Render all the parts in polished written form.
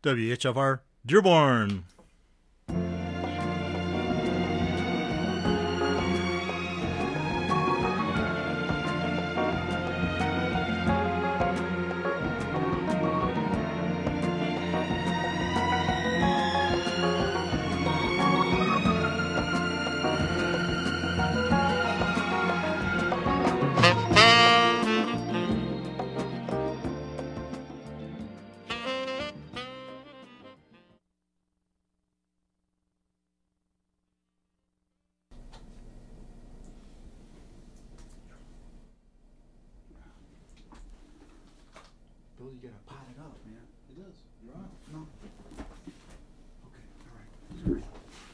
WHFR Dearborn. Bill, you gotta pot it up, man. It is. You're on. No. Okay, all right. Sorry.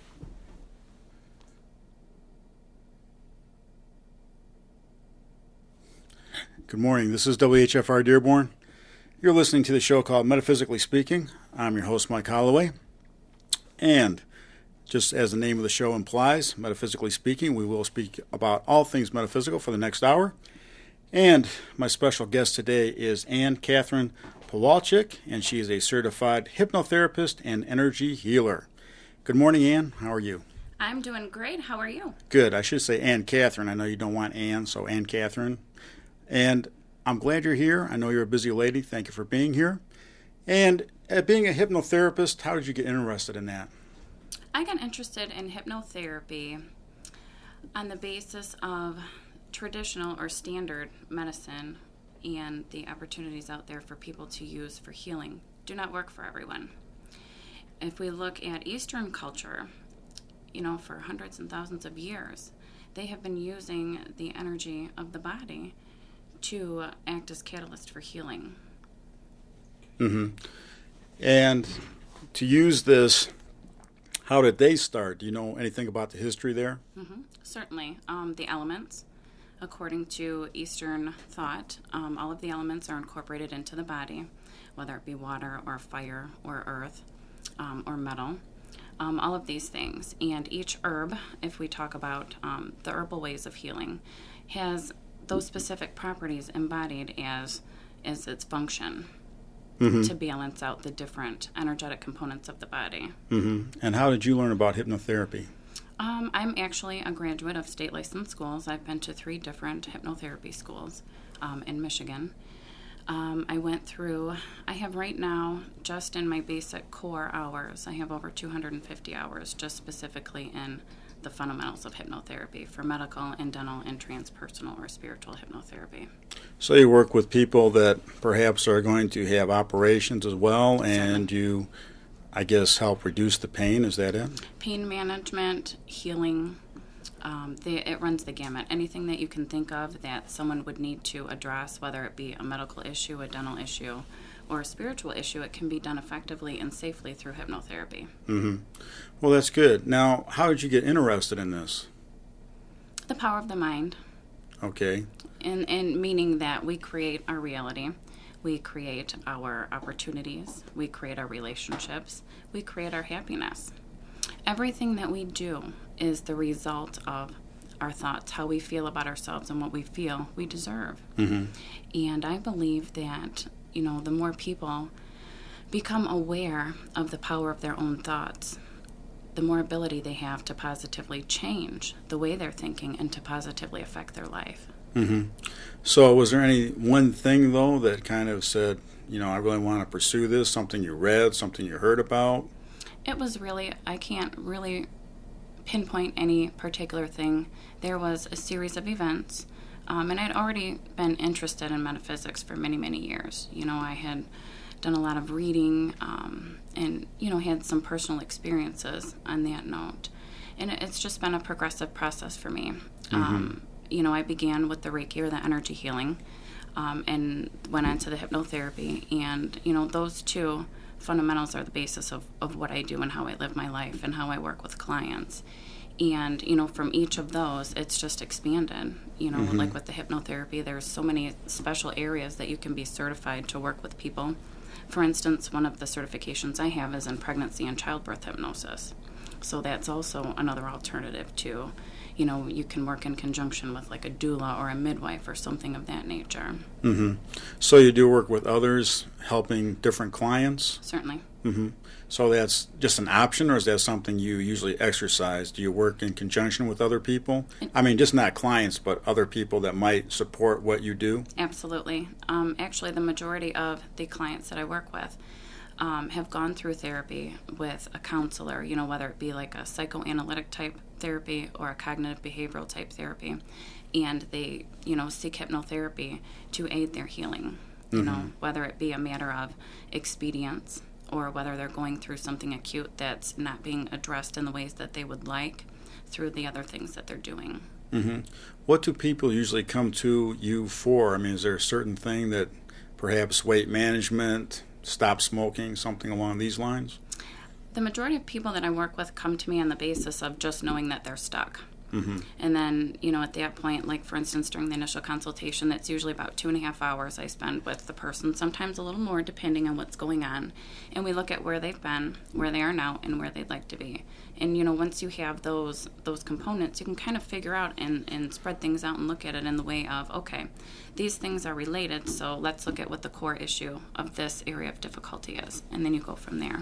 Good morning. This is WHFR Dearborn. You're listening to the show called Metaphysically Speaking. I'm your host, Mike Holloway. And just as the name of the show implies, Metaphysically Speaking, we will speak about all things metaphysical for the next hour. And my special guest today is Ann Catherine Pawalczyk, and she is a certified hypnotherapist and energy healer. Good morning, Ann. How are you? I'm doing great. How are you? Good. I should say Ann Catherine. I know you don't want Ann, so Ann Catherine. And I'm glad you're here. I know you're a busy lady. Thank you for being here. And being a hypnotherapist, how did you get interested in that? I got interested in hypnotherapy on the basis of traditional or standard medicine and the opportunities out there for people to use for healing do not work for everyone. If we look at Eastern culture, for hundreds and thousands of years, they have been using the energy of the body to act as catalyst for healing. Mm-hmm. And to use this, how did they start? Do you know anything about the history there? Mm-hmm. Certainly. The elements. According to Eastern thought, all of the elements are incorporated into the body, whether it be water or fire or earth or metal, all of these things. And each herb, if we talk about the herbal ways of healing, has those specific properties embodied as its function to balance out the different energetic components of the body. Mm-hmm. And how did you learn about hypnotherapy? I'm actually a graduate of state licensed schools. I've been to 3 different hypnotherapy schools in Michigan. I have right now, just in my basic core hours, I have over 250 hours just specifically in the fundamentals of hypnotherapy for medical and dental and transpersonal or spiritual hypnotherapy. So you work with people that perhaps are going to have operations as well, and you, I guess, help reduce the pain. Is that it? Pain management, healing, it runs the gamut. Anything that you can think of that someone would need to address, whether it be a medical issue, a dental issue, or a spiritual issue, it can be done effectively and safely through hypnotherapy. Mm-hmm. Well, that's good. Now, how did you get interested in this? The power of the mind. Okay. And meaning that we create our reality. We create our opportunities. We create our relationships. We create our happiness. Everything that we do is the result of our thoughts, how we feel about ourselves and what we feel we deserve. Mm-hmm. And I believe that, the more people become aware of the power of their own thoughts, the more ability they have to positively change the way they're thinking and to positively affect their life. Mm-hmm. So was there any one thing, though, that kind of said, I really want to pursue this, something you read, something you heard about? It was really, I can't really pinpoint any particular thing. There was a series of events, and I'd already been interested in metaphysics for many, many years. I had done a lot of reading and, had some personal experiences on that note. And it's just been a progressive process for me. Mm-hmm. I began with the Reiki or the energy healing and went on to the hypnotherapy. And, those two fundamentals are the basis of what I do and how I live my life and how I work with clients. And, from each of those, it's just expanded. Mm-hmm. Like with the hypnotherapy, there's so many special areas that you can be certified to work with people. For instance, one of the certifications I have is in pregnancy and childbirth hypnosis. So that's also another alternative to, you can work in conjunction with like a doula or a midwife or something of that nature. Mm-hmm. So you do work with others, helping different clients? Certainly. So that's just an option, or is that something you usually exercise? Do you work in conjunction with other people? I mean, just not clients, but other people that might support what you do? Absolutely. Actually, the majority of the clients that I work with have gone through therapy with a counselor, whether it be like a psychoanalytic type therapy or a cognitive behavioral type therapy. And they, seek hypnotherapy to aid their healing, whether it be a matter of expedience or whether they're going through something acute that's not being addressed in the ways that they would like through the other things that they're doing. What do people usually come to you for? I mean, is there a certain thing that perhaps weight management, stop smoking, something along these lines? The majority of people that I work with come to me on the basis of just knowing that they're stuck. And then, at that point, like for instance, during the initial consultation, that's usually about 2.5 hours I spend with the person, sometimes a little more depending on what's going on. And we look at where they've been, where they are now, and where they'd like to be. And, once you have those components, you can kind of figure out and spread things out and look at it in the way of, okay, these things are related, so let's look at what the core issue of this area of difficulty is. And then you go from there.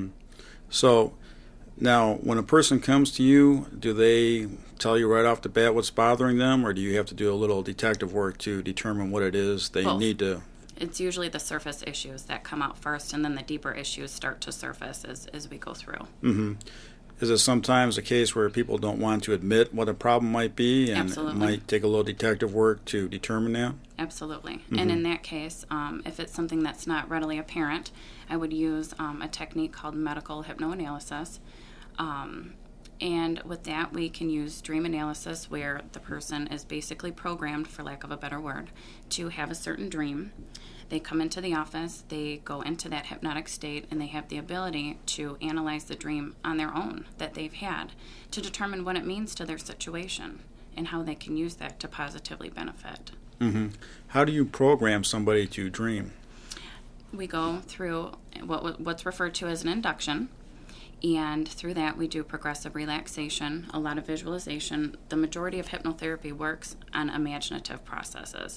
So now, when a person comes to you, do they tell you right off the bat what's bothering them, or do you have to do a little detective work to determine what it is they need to? It's usually the surface issues that come out first, and then the deeper issues start to surface as we go through. Is it sometimes a case where people don't want to admit what a problem might be, and Absolutely. it might take a little detective work to determine that? Absolutely. And in that case, if it's something that's not readily apparent, I would use a technique called medical hypnoanalysis. And with that, we can use dream analysis where the person is basically programmed, for lack of a better word, to have a certain dream. They come into the office, they go into that hypnotic state, and they have the ability to analyze the dream on their own that they've had to determine what it means to their situation and how they can use that to positively benefit. How do you program somebody to dream? We go through what's referred to as an induction. And through that, we do progressive relaxation, a lot of visualization. The majority of hypnotherapy works on imaginative processes.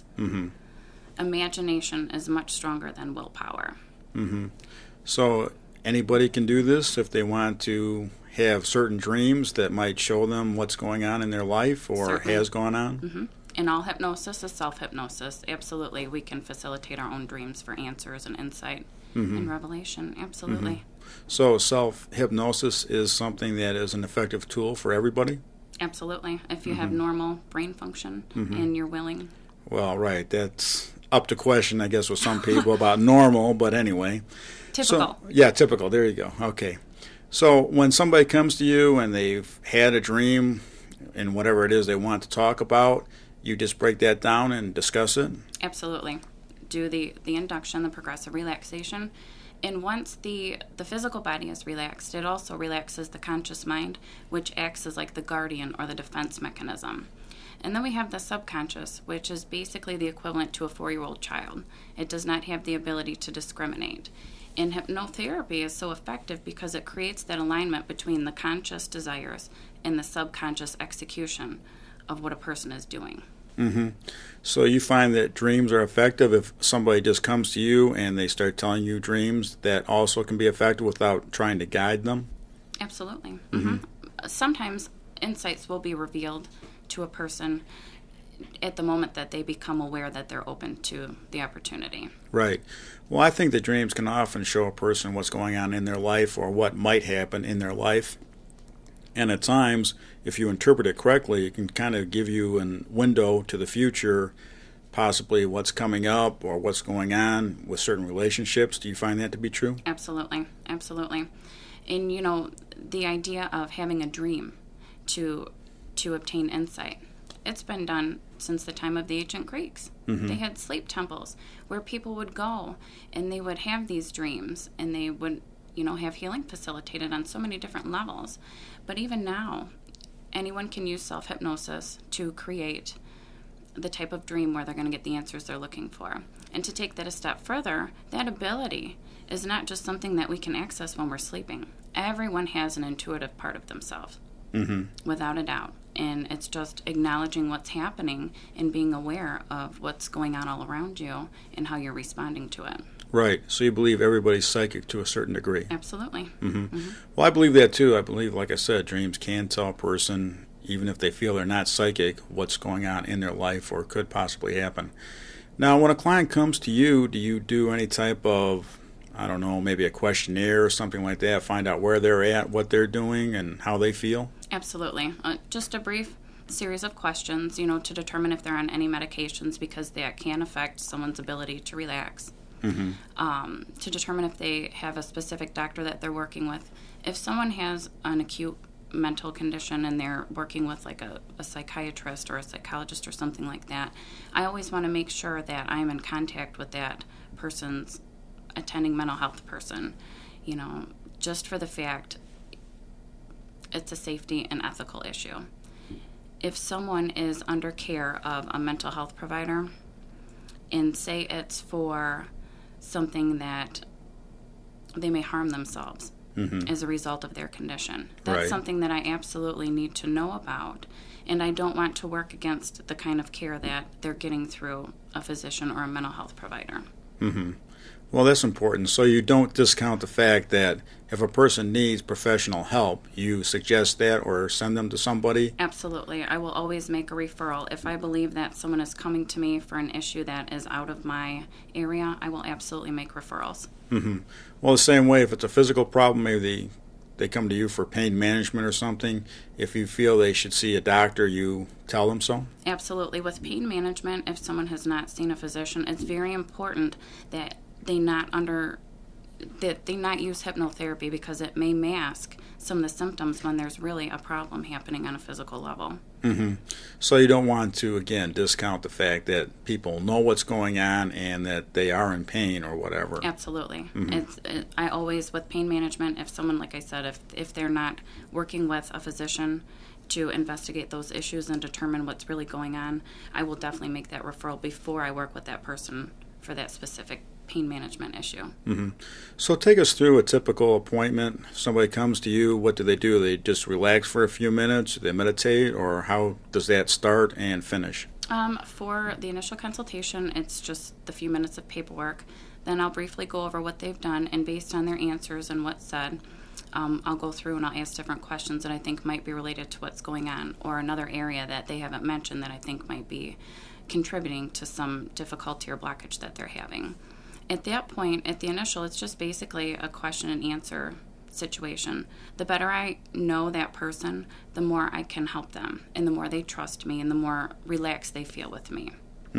Imagination is much stronger than willpower. So anybody can do this if they want to have certain dreams that might show them what's going on in their life or Certainly. has gone on? And all hypnosis is self-hypnosis. Absolutely, we can facilitate our own dreams for answers and insight and revelation. Absolutely. So self-hypnosis is something that is an effective tool for everybody? Absolutely. If you have normal brain function and you're willing. Well, right. That's up to question, I guess, with some people about normal, but anyway. Typical. Typical. There you go. Okay. So when somebody comes to you and they've had a dream and whatever it is they want to talk about, you just break that down and discuss it? Absolutely. Do the induction, the progressive relaxation. And once the physical body is relaxed, it also relaxes the conscious mind, which acts as like the guardian or the defense mechanism. And then we have the subconscious, which is basically the equivalent to a 4-year-old child. It does not have the ability to discriminate. And hypnotherapy is so effective because it creates that alignment between the conscious desires and the subconscious execution of what a person is doing. So you find that dreams are effective if somebody just comes to you and they start telling you dreams that also can be effective without trying to guide them? Absolutely. Sometimes insights will be revealed to a person at the moment that they become aware that they're open to the opportunity. Right. Well, I think that dreams can often show a person what's going on in their life or what might happen in their life. And at times, if you interpret it correctly, it can kind of give you a window to the future, possibly what's coming up or what's going on with certain relationships. Do you find that to be true? Absolutely. Absolutely. And, the idea of having a dream to obtain insight, it's been done since the time of the ancient Greeks. They had sleep temples where people would go and they would have these dreams and they would have healing facilitated on so many different levels. But even now, anyone can use self-hypnosis to create the type of dream where they're going to get the answers they're looking for. And to take that a step further, that ability is not just something that we can access when we're sleeping. Everyone has an intuitive part of themselves, without a doubt. And it's just acknowledging what's happening and being aware of what's going on all around you and how you're responding to it. Right. So you believe everybody's psychic to a certain degree. Absolutely. Well, I believe that too. I believe, like I said, dreams can tell a person, even if they feel they're not psychic, what's going on in their life or could possibly happen. Now, when a client comes to you, do you do any type of, I don't know, maybe a questionnaire or something like that, find out where they're at, what they're doing, and how they feel? Absolutely. Just a brief series of questions, to determine if they're on any medications, because that can affect someone's ability to relax. To determine if they have a specific doctor that they're working with. If someone has an acute mental condition and they're working with like a psychiatrist or a psychologist or something like that, I always want to make sure that I'm in contact with that person's attending mental health person, just for the fact it's a safety and ethical issue. If someone is under care of a mental health provider, and say it's for something that they may harm themselves as a result of their condition, that's Right. something that I absolutely need to know about, and I don't want to work against the kind of care that they're getting through a physician or a mental health provider. Well, that's important. So you don't discount the fact that if a person needs professional help, you suggest that or send them to somebody? Absolutely. I will always make a referral. If I believe that someone is coming to me for an issue that is out of my area, I will absolutely make referrals. Well, the same way, if it's a physical problem, maybe they come to you for pain management or something. If you feel they should see a doctor, you tell them so? Absolutely. With pain management, if someone has not seen a physician, it's very important that they not use hypnotherapy, because it may mask some of the symptoms when there's really a problem happening on a physical level. So you don't want to, again, discount the fact that people know what's going on and that they are in pain or whatever. Absolutely. I always, with pain management, if someone, like I said, if they're not working with a physician to investigate those issues and determine what's really going on, I will definitely make that referral before I work with that person for that specific pain management issue. So take us through a typical appointment. Somebody comes to you, what do? They just relax for a few minutes? Do they meditate? Or how does that start and finish? For the initial consultation, it's just the few minutes of paperwork. Then I'll briefly go over what they've done, and based on their answers and what's said, I'll go through and I'll ask different questions that I think might be related to what's going on, or another area that they haven't mentioned that I think might be contributing to some difficulty or blockage that they're having. At that point, at the initial, it's just basically a question and answer situation. The better I know that person, the more I can help them, and the more they trust me, and the more relaxed they feel with me.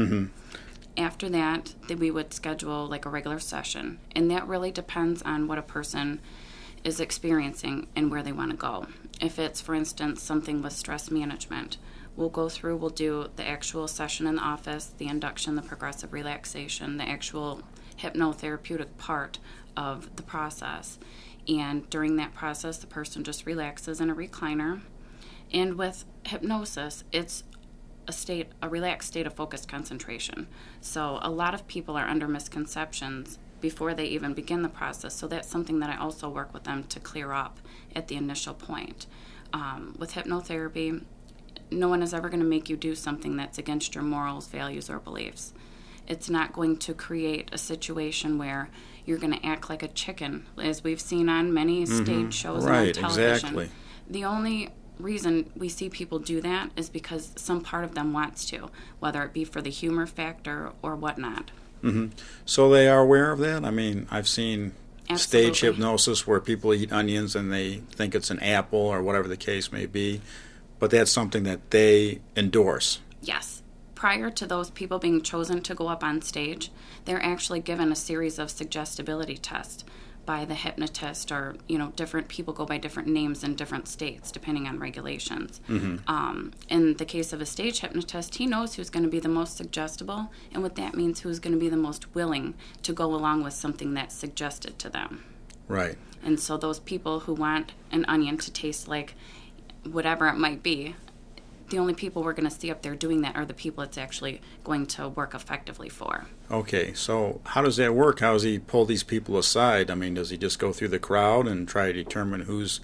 After that, we would schedule like a regular session, and that really depends on what a person is experiencing and where they want to go. If it's, for instance, something with stress management, we'll do the actual session in the office, the induction, the progressive relaxation, the actual hypnotherapeutic part of the process. And during that process, the person just relaxes in a recliner. And with hypnosis, it's a relaxed state of focused concentration. So a lot of people are under misconceptions before they even begin the process. So that's something that I also work with them to clear up at the initial point. With hypnotherapy, no one is ever going to make you do something that's against your morals, values, or beliefs. It's not going to create a situation where you're going to act like a chicken, as we've seen on many stage shows and on television. Exactly. The only reason we see people do that is because some part of them wants to, whether it be for the humor factor or whatnot. So they are aware of that? I mean, I've seen Absolutely. stage hypnosis where people eat onions and they think it's an apple or whatever the case may be, but that's something that they endorse. Yes. Prior to those people being chosen to go up on stage, they're actually given a series of suggestibility tests by the hypnotist, or different people go by different names in different states depending on regulations. In the case of a stage hypnotist, he knows who's going to be the most suggestible, and what that means, who's going to be the most willing to go along with something that's suggested to them. Right. And so those people who want an onion to taste like whatever it might be, the only people we're going to see up there doing that are the people it's actually going to work effectively for. Okay, so how does that work? How does he pull these people aside? I mean, does he just go through the crowd and try to determine who's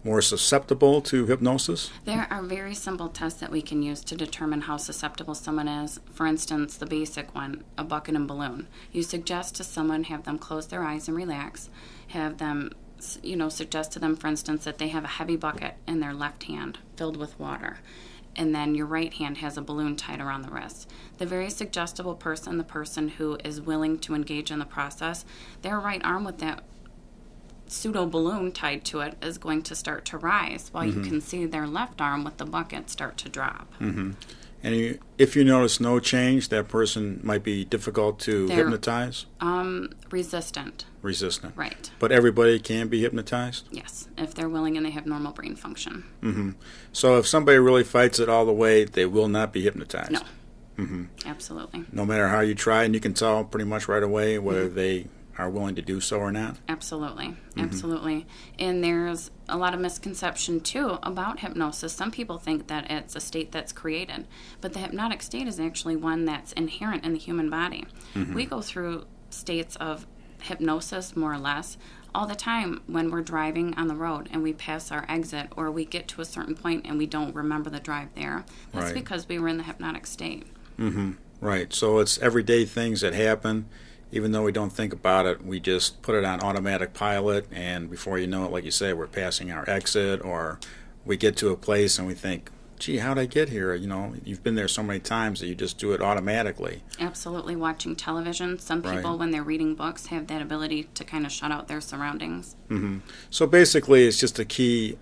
more susceptible to hypnosis? There are very simple tests that we can use to determine how susceptible someone is. For instance, the basic one, a bucket and balloon. You suggest to someone, have them close their eyes and relax. Have them, suggest to them, for instance, that they have a heavy bucket in their left hand filled with water. And then your right hand has a balloon tied around the wrist. The very suggestible person, the person who is willing to engage in the process, their right arm with that pseudo balloon tied to it is going to start to rise, while you can see their left arm with the bucket start to drop. And if you notice no change, that person might be difficult to hypnotize? Resistant. Resistant. Right. But everybody can be hypnotized? Yes, if they're willing and they have normal brain function. So if somebody really fights it all the way, they will not be hypnotized? No. Absolutely. No matter how you try, and you can tell pretty much right away whether they are willing to do so or not? Absolutely. Absolutely. And there's a lot of misconception, too, about hypnosis. Some people think that it's a state that's created, but the hypnotic state is actually one that's inherent in the human body. We go through states of hypnosis, more or less, all the time when we're driving on the road and we pass our exit, or we get to a certain point and we don't remember the drive there. That's because we were in the hypnotic state. Right. So it's everyday things that happen. Even though we don't think about it, we just put it on automatic pilot, and before you know it, like you say, we're passing our exit, or we get to a place and we think, gee, how'd I get here? You've been there so many times that you just do it automatically. Absolutely. Watching television, some people, when they're reading books, have that ability to kind of shut out their surroundings. So basically, it's just the key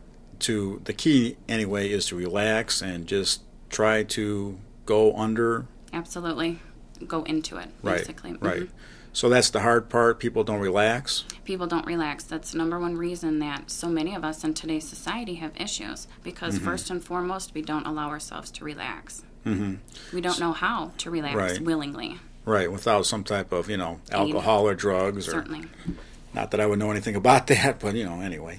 anyway is to relax and just try to go under. Absolutely. Go into it, basically. Right. So that's the hard part. People don't relax. People don't relax. That's the number one reason that so many of us in today's society have issues, because first and foremost, we don't allow ourselves to relax. We don't know how to relax willingly. Right, without some type of, alcohol or drugs. Certainly. Not that I would know anything about that, but, anyway.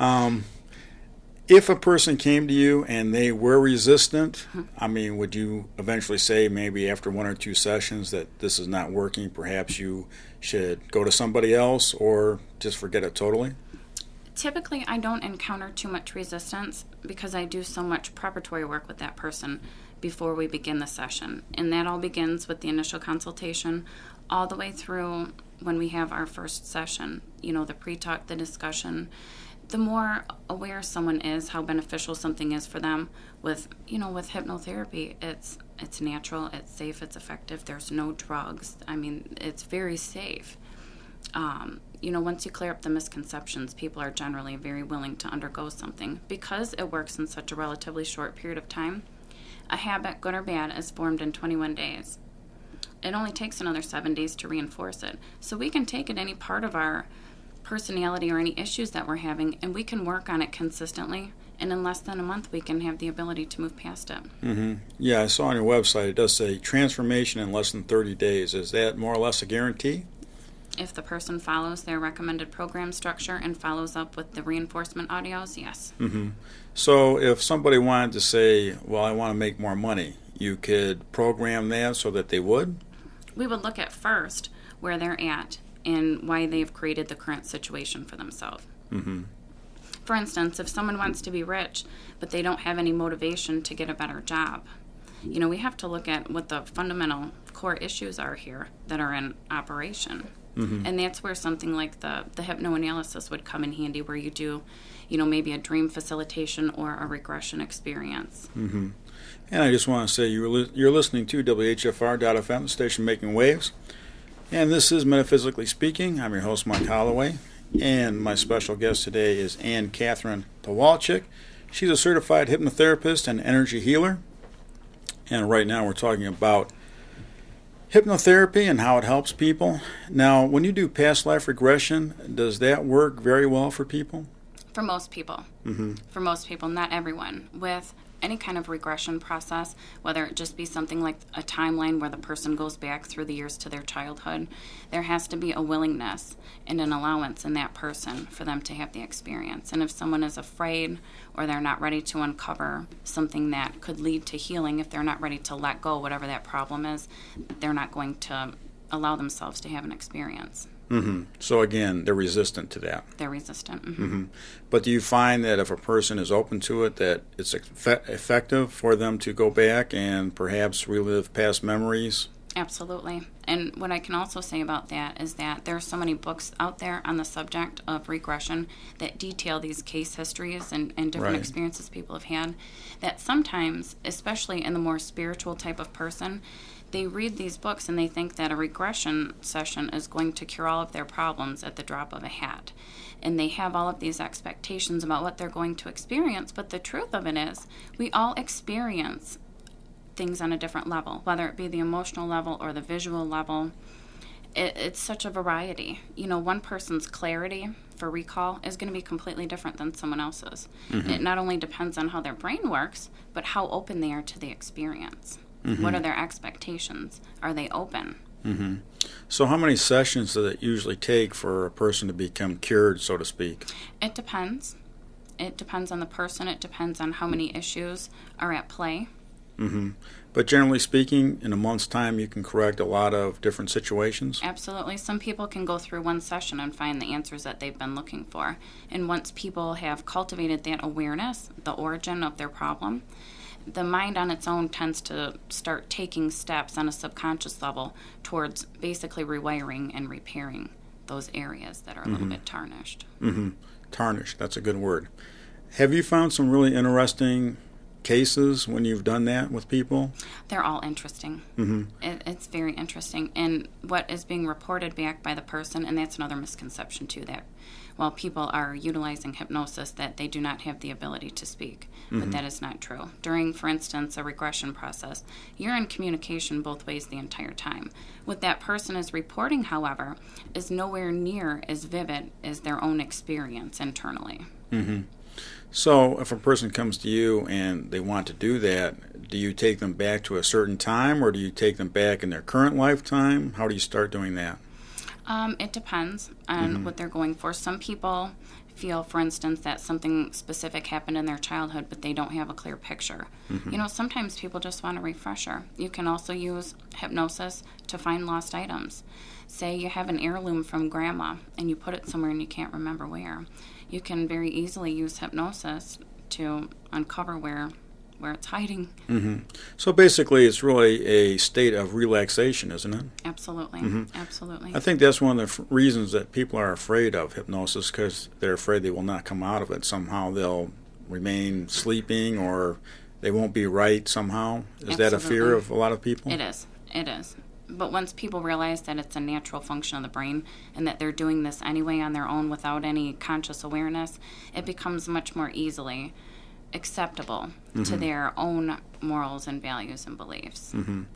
If a person came to you and they were resistant, would you eventually say maybe after one or two sessions that this is not working, perhaps you should go to somebody else or just forget it totally? Typically, I don't encounter too much resistance because I do so much preparatory work with that person before we begin the session. And that all begins with the initial consultation all the way through when we have our first session, the pre-talk, the discussion. The more aware someone is how beneficial something is for them with hypnotherapy, it's natural, it's safe, it's effective. There's no drugs. It's very safe. Once you clear up the misconceptions, people are generally very willing to undergo something because it works in such a relatively short period of time. A habit, good or bad, is formed in 21 days. It only takes another 7 days to reinforce it. So we can take it any part of our personality or any issues that we're having, and we can work on it consistently, and in less than a month we can have the ability to move past it. Yeah, I saw on your website it does say transformation in less than 30 days. Is that more or less a guarantee? If the person follows their recommended program structure and follows up with the reinforcement audios, yes. So if somebody wanted to say, well, I want to make more money, you could program that so that they would? We would look at first where they're at and why they've created the current situation for themselves. For instance, if someone wants to be rich, but they don't have any motivation to get a better job, we have to look at what the fundamental core issues are here that are in operation. And that's where something like the hypnoanalysis would come in handy, where you do, maybe a dream facilitation or a regression experience. And I just want to say you're listening to WHFR.FM, the station making waves. And this is Metaphysically Speaking. I'm your host, Mike Holloway. And my special guest today is Ann Catherine Pawalczyk. She's a certified hypnotherapist and energy healer. And right now we're talking about hypnotherapy and how it helps people. Now, when you do past life regression, does that work very well for people? For most people. For most people, not everyone. With any kind of regression process, whether it just be something like a timeline where the person goes back through the years to their childhood, there has to be a willingness and an allowance in that person for them to have the experience. And if someone is afraid or they're not ready to uncover something that could lead to healing, if they're not ready to let go whatever that problem is, they're not going to allow themselves to have an experience. So again, they're resistant to that. They're resistant. But do you find that if a person is open to it, that it's effective for them to go back and perhaps relive past memories? Absolutely. And what I can also say about that is that there are so many books out there on the subject of regression that detail these case histories and different Right. experiences people have had, that sometimes, especially in the more spiritual type of person, they read these books and they think that a regression session is going to cure all of their problems at the drop of a hat. And they have all of these expectations about what they're going to experience, but the truth of it is we all experience things on a different level, whether it be the emotional level or the visual level. It's such a variety. One person's clarity for recall is going to be completely different than someone else's. It not only depends on how their brain works, but how open they are to the experience. What are their expectations? Are they open? So how many sessions does it usually take for a person to become cured, so to speak? It depends. It depends on the person. It depends on how many issues are at play. But generally speaking, in a month's time, you can correct a lot of different situations? Absolutely. Some people can go through one session and find the answers that they've been looking for. And once people have cultivated that awareness, the origin of their problem, the mind on its own tends to start taking steps on a subconscious level towards basically rewiring and repairing those areas that are a little bit tarnished. Tarnished, that's a good word. Have you found some really interesting cases when you've done that with people? They're all interesting. It's very interesting. And what is being reported back by the person, and that's another misconception too, that while people are utilizing hypnosis, that they do not have the ability to speak. But that is not true. During, for instance, a regression process, you're in communication both ways the entire time. What that person is reporting, however, is nowhere near as vivid as their own experience internally. So if a person comes to you and they want to do that, do you take them back to a certain time, or do you take them back in their current lifetime? How do you start doing that? It depends on what they're going for. Some people feel, for instance, that something specific happened in their childhood, but they don't have a clear picture. Sometimes people just want a refresher. You can also use hypnosis to find lost items. Say you have an heirloom from grandma and you put it somewhere and you can't remember where. You can very easily use hypnosis to uncover where it's hiding. So basically, it's really a state of relaxation, isn't it? Absolutely. Absolutely. I think that's one of the reasons that people are afraid of hypnosis, because they're afraid they will not come out of it. Somehow they'll remain sleeping, or they won't be right somehow. Is that a fear of a lot of people? It is. It is. But once people realize that it's a natural function of the brain and that they're doing this anyway on their own without any conscious awareness, it becomes much more easily acceptable to their own morals and values and beliefs.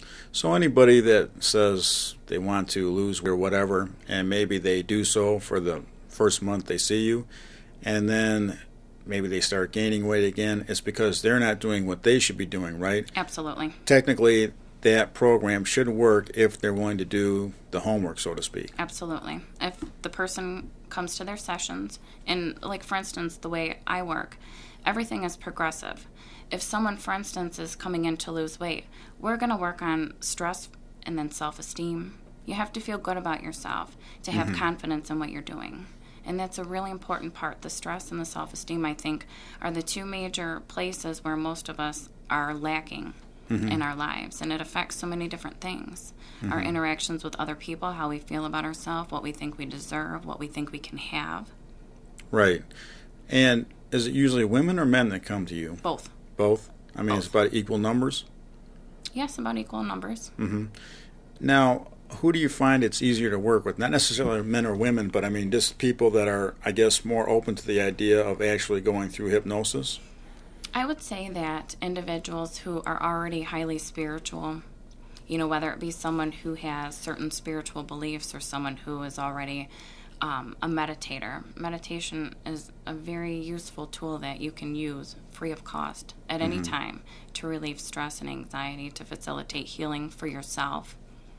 So anybody that says they want to lose weight or whatever, and maybe they do so for the first month they see you, and then maybe they start gaining weight again, it's because they're not doing what they should be doing, right? Absolutely. Technically, that program should work if they're willing to do the homework, so to speak. Absolutely. If the person comes to their sessions, and like for instance, the way I work, everything is progressive. If someone, for instance, is coming in to lose weight, we're going to work on stress and then self-esteem. You have to feel good about yourself to have confidence in what you're doing. And that's a really important part. The stress and the self-esteem, I think, are the two major places where most of us are lacking in our lives. And it affects so many different things. Our interactions with other people, how we feel about ourselves, what we think we deserve, what we think we can have. Right. And is it usually women or men that come to you? Both. Both? I mean, Both. it's about equal numbers? Yes, about equal numbers. Now, who do you find it's easier to work with? Not necessarily men or women, but I mean just people that are, I guess, more open to the idea of actually going through hypnosis? I would say that individuals who are already highly spiritual, whether it be someone who has certain spiritual beliefs or someone who is already a meditator. Meditation is a very useful tool that you can use free of cost at any time to relieve stress and anxiety, to facilitate healing for yourself.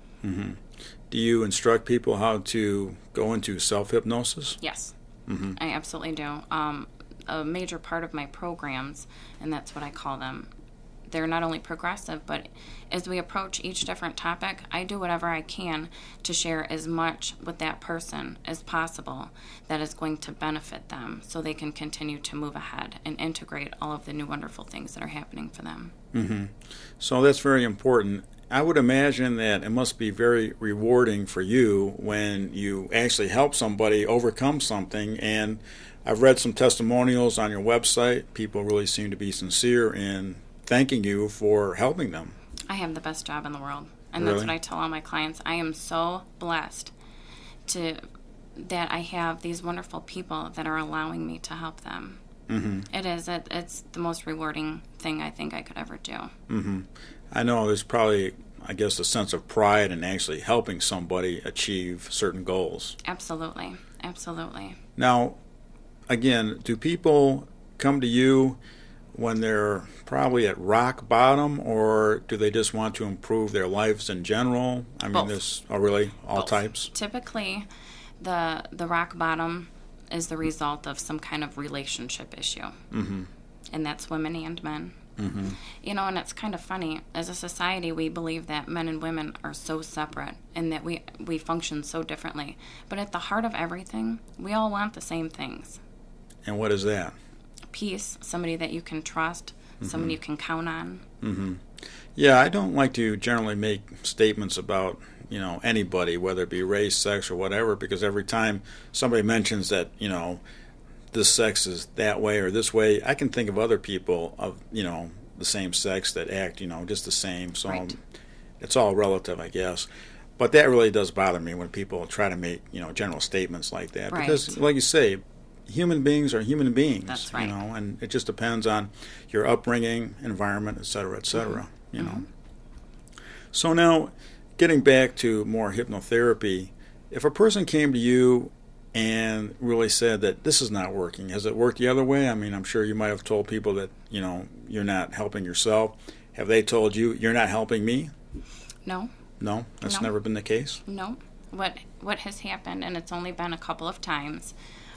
Do you instruct people how to go into self-hypnosis? Yes, I absolutely do. A major part of my programs, and that's what I call them, they're not only progressive, but as we approach each different topic, I do whatever I can to share as much with that person as possible that is going to benefit them so they can continue to move ahead and integrate all of the new wonderful things that are happening for them. Mm-hmm. So that's very important. I would imagine that it must be very rewarding for you when you actually help somebody overcome something. And I've read some testimonials on your website. People really seem to be sincere in thanking you for helping them. I have the best job in the world. And Really? that's what I tell all my clients. I am so blessed that I have these wonderful people that are allowing me to help them. Mm-hmm. It's the most rewarding thing I think I could ever do. Mm-hmm. I know there's probably, I guess, a sense of pride in actually helping somebody achieve certain goals. Absolutely. Absolutely. Now, again, do people come to you when they're probably at rock bottom, or do they just want to improve their lives in general? I mean, Both. there's, oh really, all Both. types? Typically, the rock bottom is the result of some kind of relationship issue. Mm-hmm. And that's women and men. Mm-hmm. You know, and it's kind of funny. As a society, we believe that men and women are so separate and that we function so differently. But at the heart of everything, we all want the same things. And what is that? Peace, somebody that you can trust, somebody you can count on. Mm-hmm. Yeah, I don't like to generally make statements about, anybody, whether it be race, sex, or whatever, because every time somebody mentions that, this sex is that way or this way, I can think of other people of, the same sex that act, just the same. So Right. It's all relative, I guess. But that really does bother me when people try to make, general statements like that. Right. Because, like you say, human beings are human beings. That's right. And it just depends on your upbringing, environment, et cetera, you know. So now, getting back to more hypnotherapy, if a person came to you and really said that this is not working, has it worked the other way? I mean, I'm sure you might have told people that, you're not helping yourself. Have they told you, you're not helping me? No. No? That's No. never been the case? No. What has happened, and it's only been a couple of times,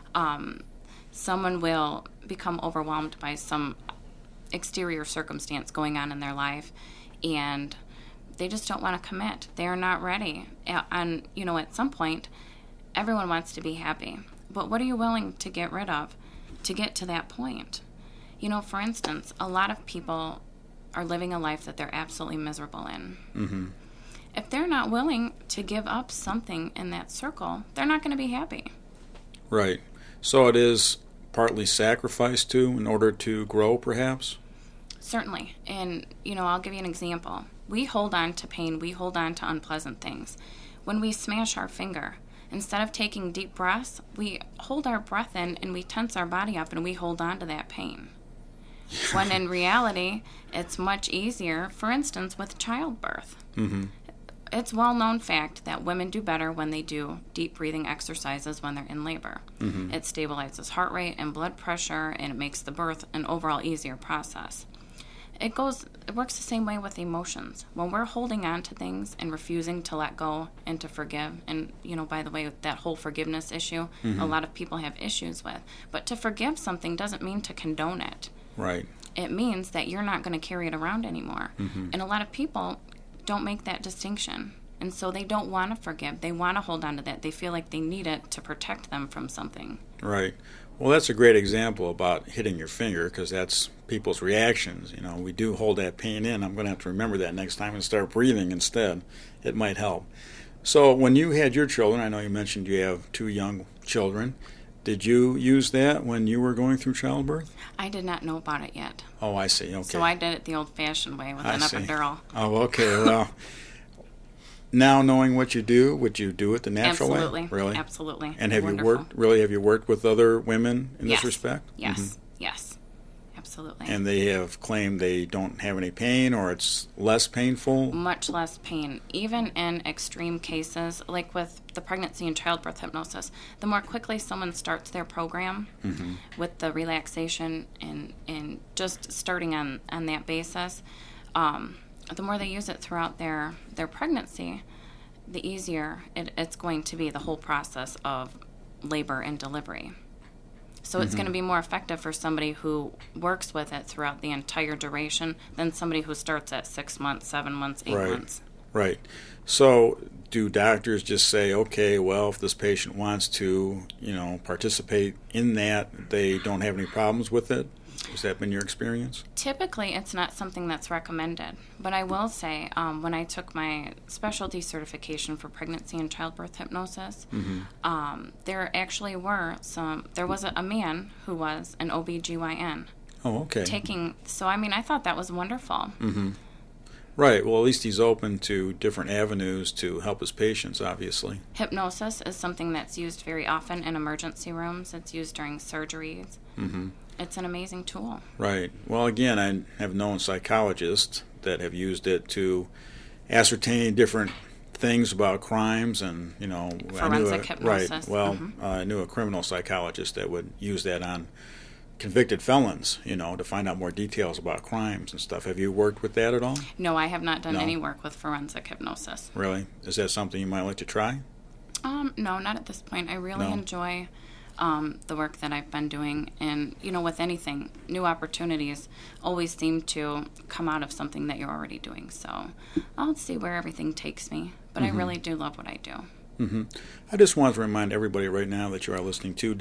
someone will become overwhelmed by some exterior circumstance going on in their life, and they just don't want to commit. They're not ready. And, at some point, everyone wants to be happy. But what are you willing to get rid of to get to that point? For instance, a lot of people are living a life that they're absolutely miserable in. Mm-hmm. If they're not willing to give up something in that circle, they're not going to be happy. Right. So it is partly sacrifice too in order to grow, perhaps? Certainly. And, I'll give you an example. We hold on to pain. We hold on to unpleasant things. When we smash our finger, instead of taking deep breaths, we hold our breath in and we tense our body up and we hold on to that pain. When in reality, it's much easier, for instance, with childbirth. Mm-hmm. It's a well-known fact that women do better when they do deep breathing exercises when they're in labor. Mm-hmm. It stabilizes heart rate and blood pressure, and it makes the birth an overall easier process. It works the same way with emotions. When we're holding on to things and refusing to let go and to forgive, and, by the way, that whole forgiveness issue, Mm-hmm. a lot of people have issues with. But to forgive something doesn't mean to condone it. Right. It means that you're not going to carry it around anymore. Mm-hmm. And a lot of people don't make that distinction. And so they don't want to forgive. They want to hold on to that. They feel like they need it to protect them from something. Right. Well, that's a great example about hitting your finger, because that's people's reactions. We do hold that pain in. I'm going to have to remember that next time and start breathing instead. It might help. So when you had your children, I know you mentioned you have 2 young children. Did you use that when you were going through childbirth? I did not know about it yet. Oh, I see. Okay. So I did it the old-fashioned way with I an see. epidural. Oh, okay. Well, now knowing what you do, would you do it the natural Absolutely. way? Really? Absolutely. And have Wonderful. you worked with other women in Yes. this respect? Yes. Mhm. Yes. Absolutely. And they have claimed they don't have any pain, or it's less painful? Much less pain. Even in extreme cases, like with the pregnancy and childbirth hypnosis, the more quickly someone starts their program Mm-hmm. with the relaxation and just starting on that basis, the more they use it throughout their pregnancy, the easier it's going to be, the whole process of labor and delivery. So it's going to be more effective for somebody who works with it throughout the entire duration than somebody who starts at 6 months, 7 months, 8 months. Right. So do doctors just say, okay, well, if this patient wants to, participate in that, they don't have any problems with it? Has that been your experience? Typically, it's not something that's recommended. But I will say, when I took my specialty certification for pregnancy and childbirth hypnosis, there actually there was a man who was an OBGYN. Oh, okay. I thought that was wonderful. Mm-hmm. Right. Well, at least he's open to different avenues to help his patients, obviously. Hypnosis is something that's used very often in emergency rooms. It's used during surgeries. Mm-hmm. It's an amazing tool. Right. Well, again, I have known psychologists that have used it to ascertain different things about crimes and, Forensic hypnosis. Right. Well, I knew a criminal psychologist that would use that on convicted felons, to find out more details about crimes and stuff. Have you worked with that at all? No, I have not done any work with forensic hypnosis. Really? Is that something you might like to try? No, not at this point. I really enjoy the work that I've been doing. And, with anything, new opportunities always seem to come out of something that you're already doing. So I'll see where everything takes me. But I really do love what I do. Mm-hmm. I just want to remind everybody right now that you are listening to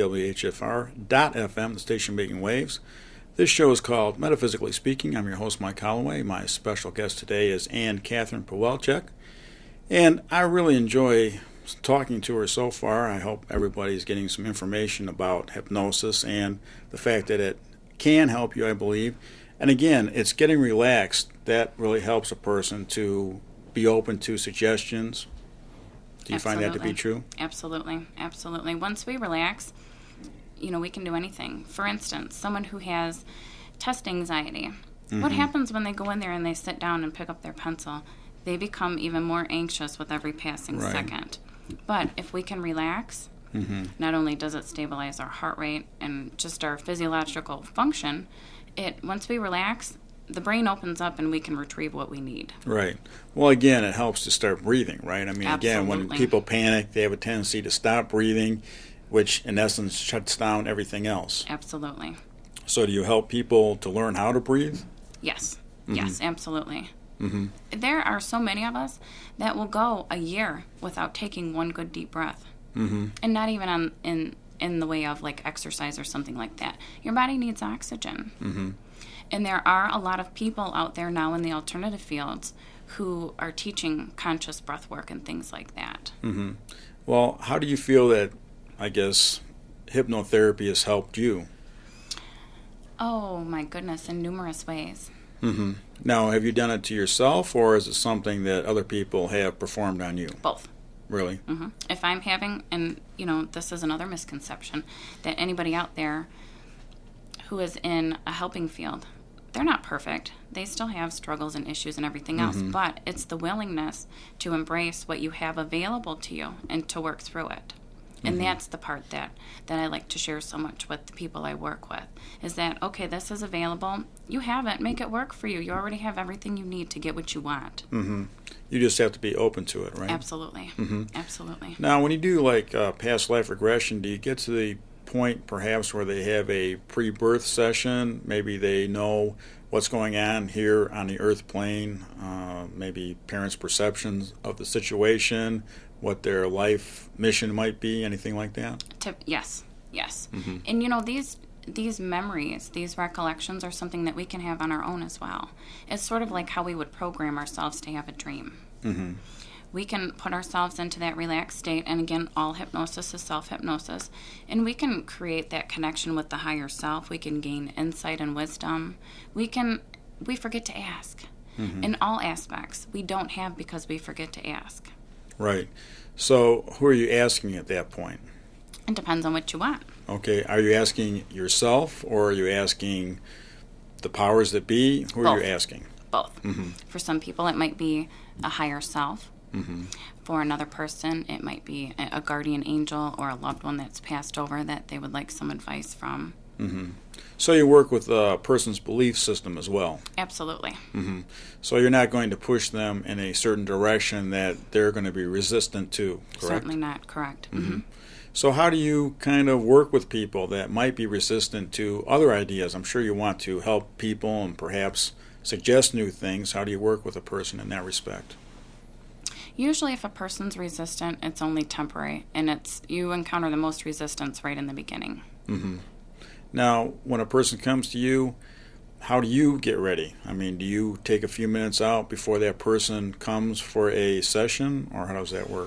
WHFR.FM, the station making waves. This show is called Metaphysically Speaking. I'm your host, Mike Holloway. My special guest today is Ann Catherine Pawelczyk. And I really enjoy talking to her so far. I hope everybody's getting some information about hypnosis and the fact that it can help you, I believe. And again, it's getting relaxed. That really helps a person to be open to suggestions. Do you find that to be true? Absolutely. Absolutely. Once we relax, we can do anything. For instance, someone who has test anxiety, what happens when they go in there and they sit down and pick up their pencil? They become even more anxious with every passing second. But if we can relax, not only does it stabilize our heart rate and just our physiological function, once we relax, the brain opens up and we can retrieve what we need. Right. Well, again, it helps to start breathing, right? Again, when Absolutely. people panic, they have a tendency to stop breathing, which in essence shuts down everything else. Absolutely. So do you help people to learn how to breathe? Yes. Yes, absolutely. There are so many of us that will go a year without taking one good deep breath. And not even in the way of like exercise or something like that. Your body needs oxygen. And there are a lot of people out there now in the alternative fields who are teaching conscious breath work and things like that. Well, how do you feel that, I guess, hypnotherapy has helped you? Oh, my goodness, in numerous ways. Now, have you done it to yourself, or is it something that other people have performed on you? Both. Really? If I'm having, and, this is another misconception, that anybody out there who is in a helping field, they're not perfect. They still have struggles and issues and everything else, but it's the willingness to embrace what you have available to you and to work through it. And that's the part that I like to share so much with the people I work with, is that, okay, this is available. You have it. Make it work for you. You already have everything you need to get what you want. You just have to be open to it, right? Absolutely. Absolutely. Now, when you do like past life regression, do you get to the point perhaps where they have a pre-birth session? Maybe they know what's going on here on the earth plane, maybe parents' perceptions of the situation, what their life mission might be, anything like that? Yes. And these memories, these recollections are something that we can have on our own as well. It's sort of like how we would program ourselves to have a dream. We can put ourselves into that relaxed state, and again, all hypnosis is self-hypnosis, and we can create that connection with the higher self. We can gain insight and wisdom. We forget to ask. In all aspects, we don't have because we forget to ask. Right. So who are you asking at that point? It depends on what you want. Okay. Are you asking yourself, or are you asking the powers that be? Who are you asking? Both. For some people, it might be a higher self. For another person, it might be a guardian angel or a loved one that's passed over that they would like some advice from. So you work with a person's belief system as well? Absolutely. So you're not going to push them in a certain direction that they're going to be resistant to, correct? Certainly not, correct. So how do you kind of work with people that might be resistant to other ideas? I'm sure you want to help people and perhaps suggest new things. How do you work with a person in that respect? Usually if a person's resistant, it's only temporary, and you encounter the most resistance right in the beginning. Mm-hmm. Now, when a person comes to you, how do you get ready? I mean, do you take a few minutes out before that person comes for a session, or how does that work?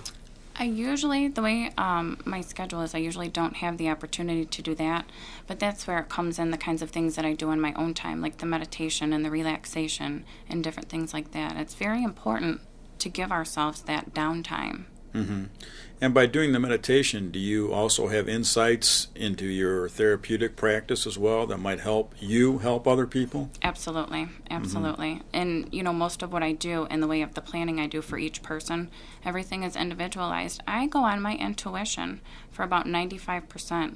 The way my schedule is, I usually don't have the opportunity to do that, but that's where it comes in, the kinds of things that I do in my own time, like the meditation and the relaxation and different things like that. It's very important to give ourselves that downtime. Mm-hmm. And by doing the meditation, do you also have insights into your therapeutic practice as well that might help you help other people? Absolutely. Mm-hmm. And, most of what I do in the way of the planning I do for each person, everything is individualized. I go on my intuition for about 95%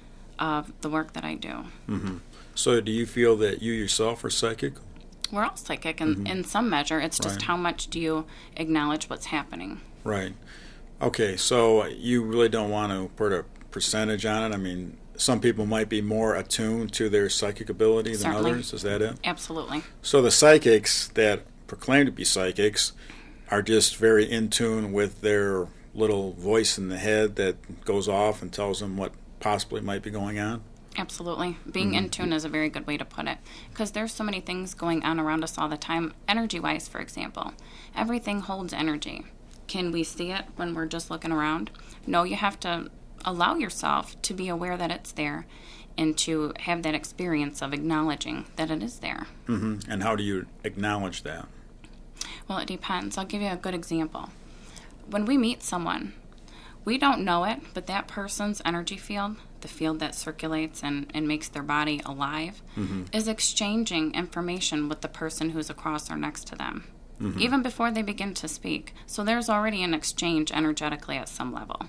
of the work that I do. Mm-hmm. So do you feel that you yourself are psychic? We're all psychic in some measure. It's just Right. How much do you acknowledge what's happening? Right. Okay, so you really don't want to put a percentage on it? I mean, some people might be more attuned to their psychic ability than Certainly. others. Is that it? Absolutely. So the psychics that proclaim to be psychics are just very in tune with their little voice in the head that goes off and tells them what possibly might be going on? Absolutely. Being in tune is a very good way to put it, because there's so many things going on around us all the time, energy-wise, for example. Everything holds energy. Can we see it when we're just looking around? No, you have to allow yourself to be aware that it's there and to have that experience of acknowledging that it is there. Mm-hmm. And how do you acknowledge that? Well, it depends. I'll give you a good example. When we meet someone, we don't know it, but that person's energy field, the field that circulates and makes their body alive, is exchanging information with the person who's across or next to them, even before they begin to speak. So there's already an exchange energetically at some level.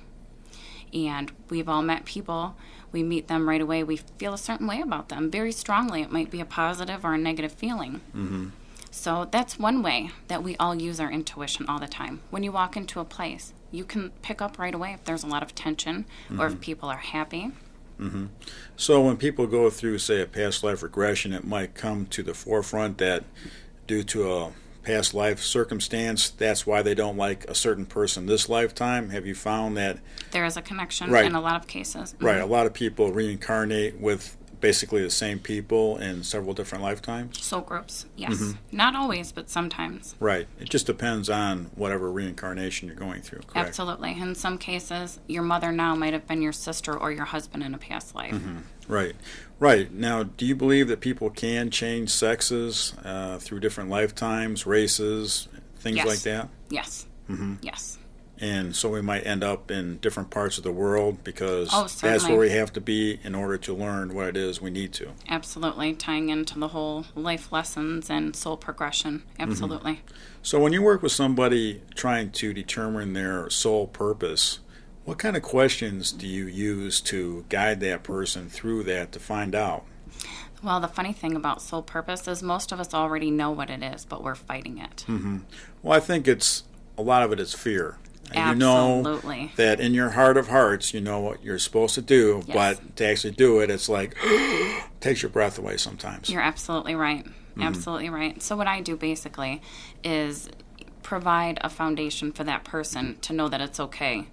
And we've all met people. We meet them right away. We feel a certain way about them very strongly. It might be a positive or a negative feeling. Mm-hmm. So that's one way that we all use our intuition all the time. When you walk into a place, you can pick up right away if there's a lot of tension or if people are happy. Mm-hmm. So when people go through, say, a past life regression, it might come to the forefront that due to a past life circumstance, that's why they don't like a certain person this lifetime. Have you found that? There is a connection Right. in a lot of cases. Right, a lot of people reincarnate with basically the same people in several different lifetimes? Soul groups, yes. Not always, but sometimes. Right. It just depends on whatever reincarnation you're going through, correct? Absolutely. In some cases, your mother now might have been your sister or your husband in a past life. Right. Right. Now, do you believe that people can change sexes through different lifetimes, races, things Yes. like that? Yes. Yes. And so we might end up in different parts of the world because Oh, that's certainly. where we have to be in order to learn what it is we need to. Absolutely. Tying into the whole life lessons and soul progression. Absolutely. So when you work with somebody trying to determine their soul purpose, what kind of questions do you use to guide that person through that to find out? Well, the funny thing about soul purpose is most of us already know what it is, but we're fighting it. Well, I think a lot of it is fear. Absolutely. You know that in your heart of hearts, you know what you're supposed to do, Yes. but to actually do it, it's like, takes your breath away sometimes. You're absolutely right. Absolutely right. So what I do basically is provide a foundation for that person to know that it's okay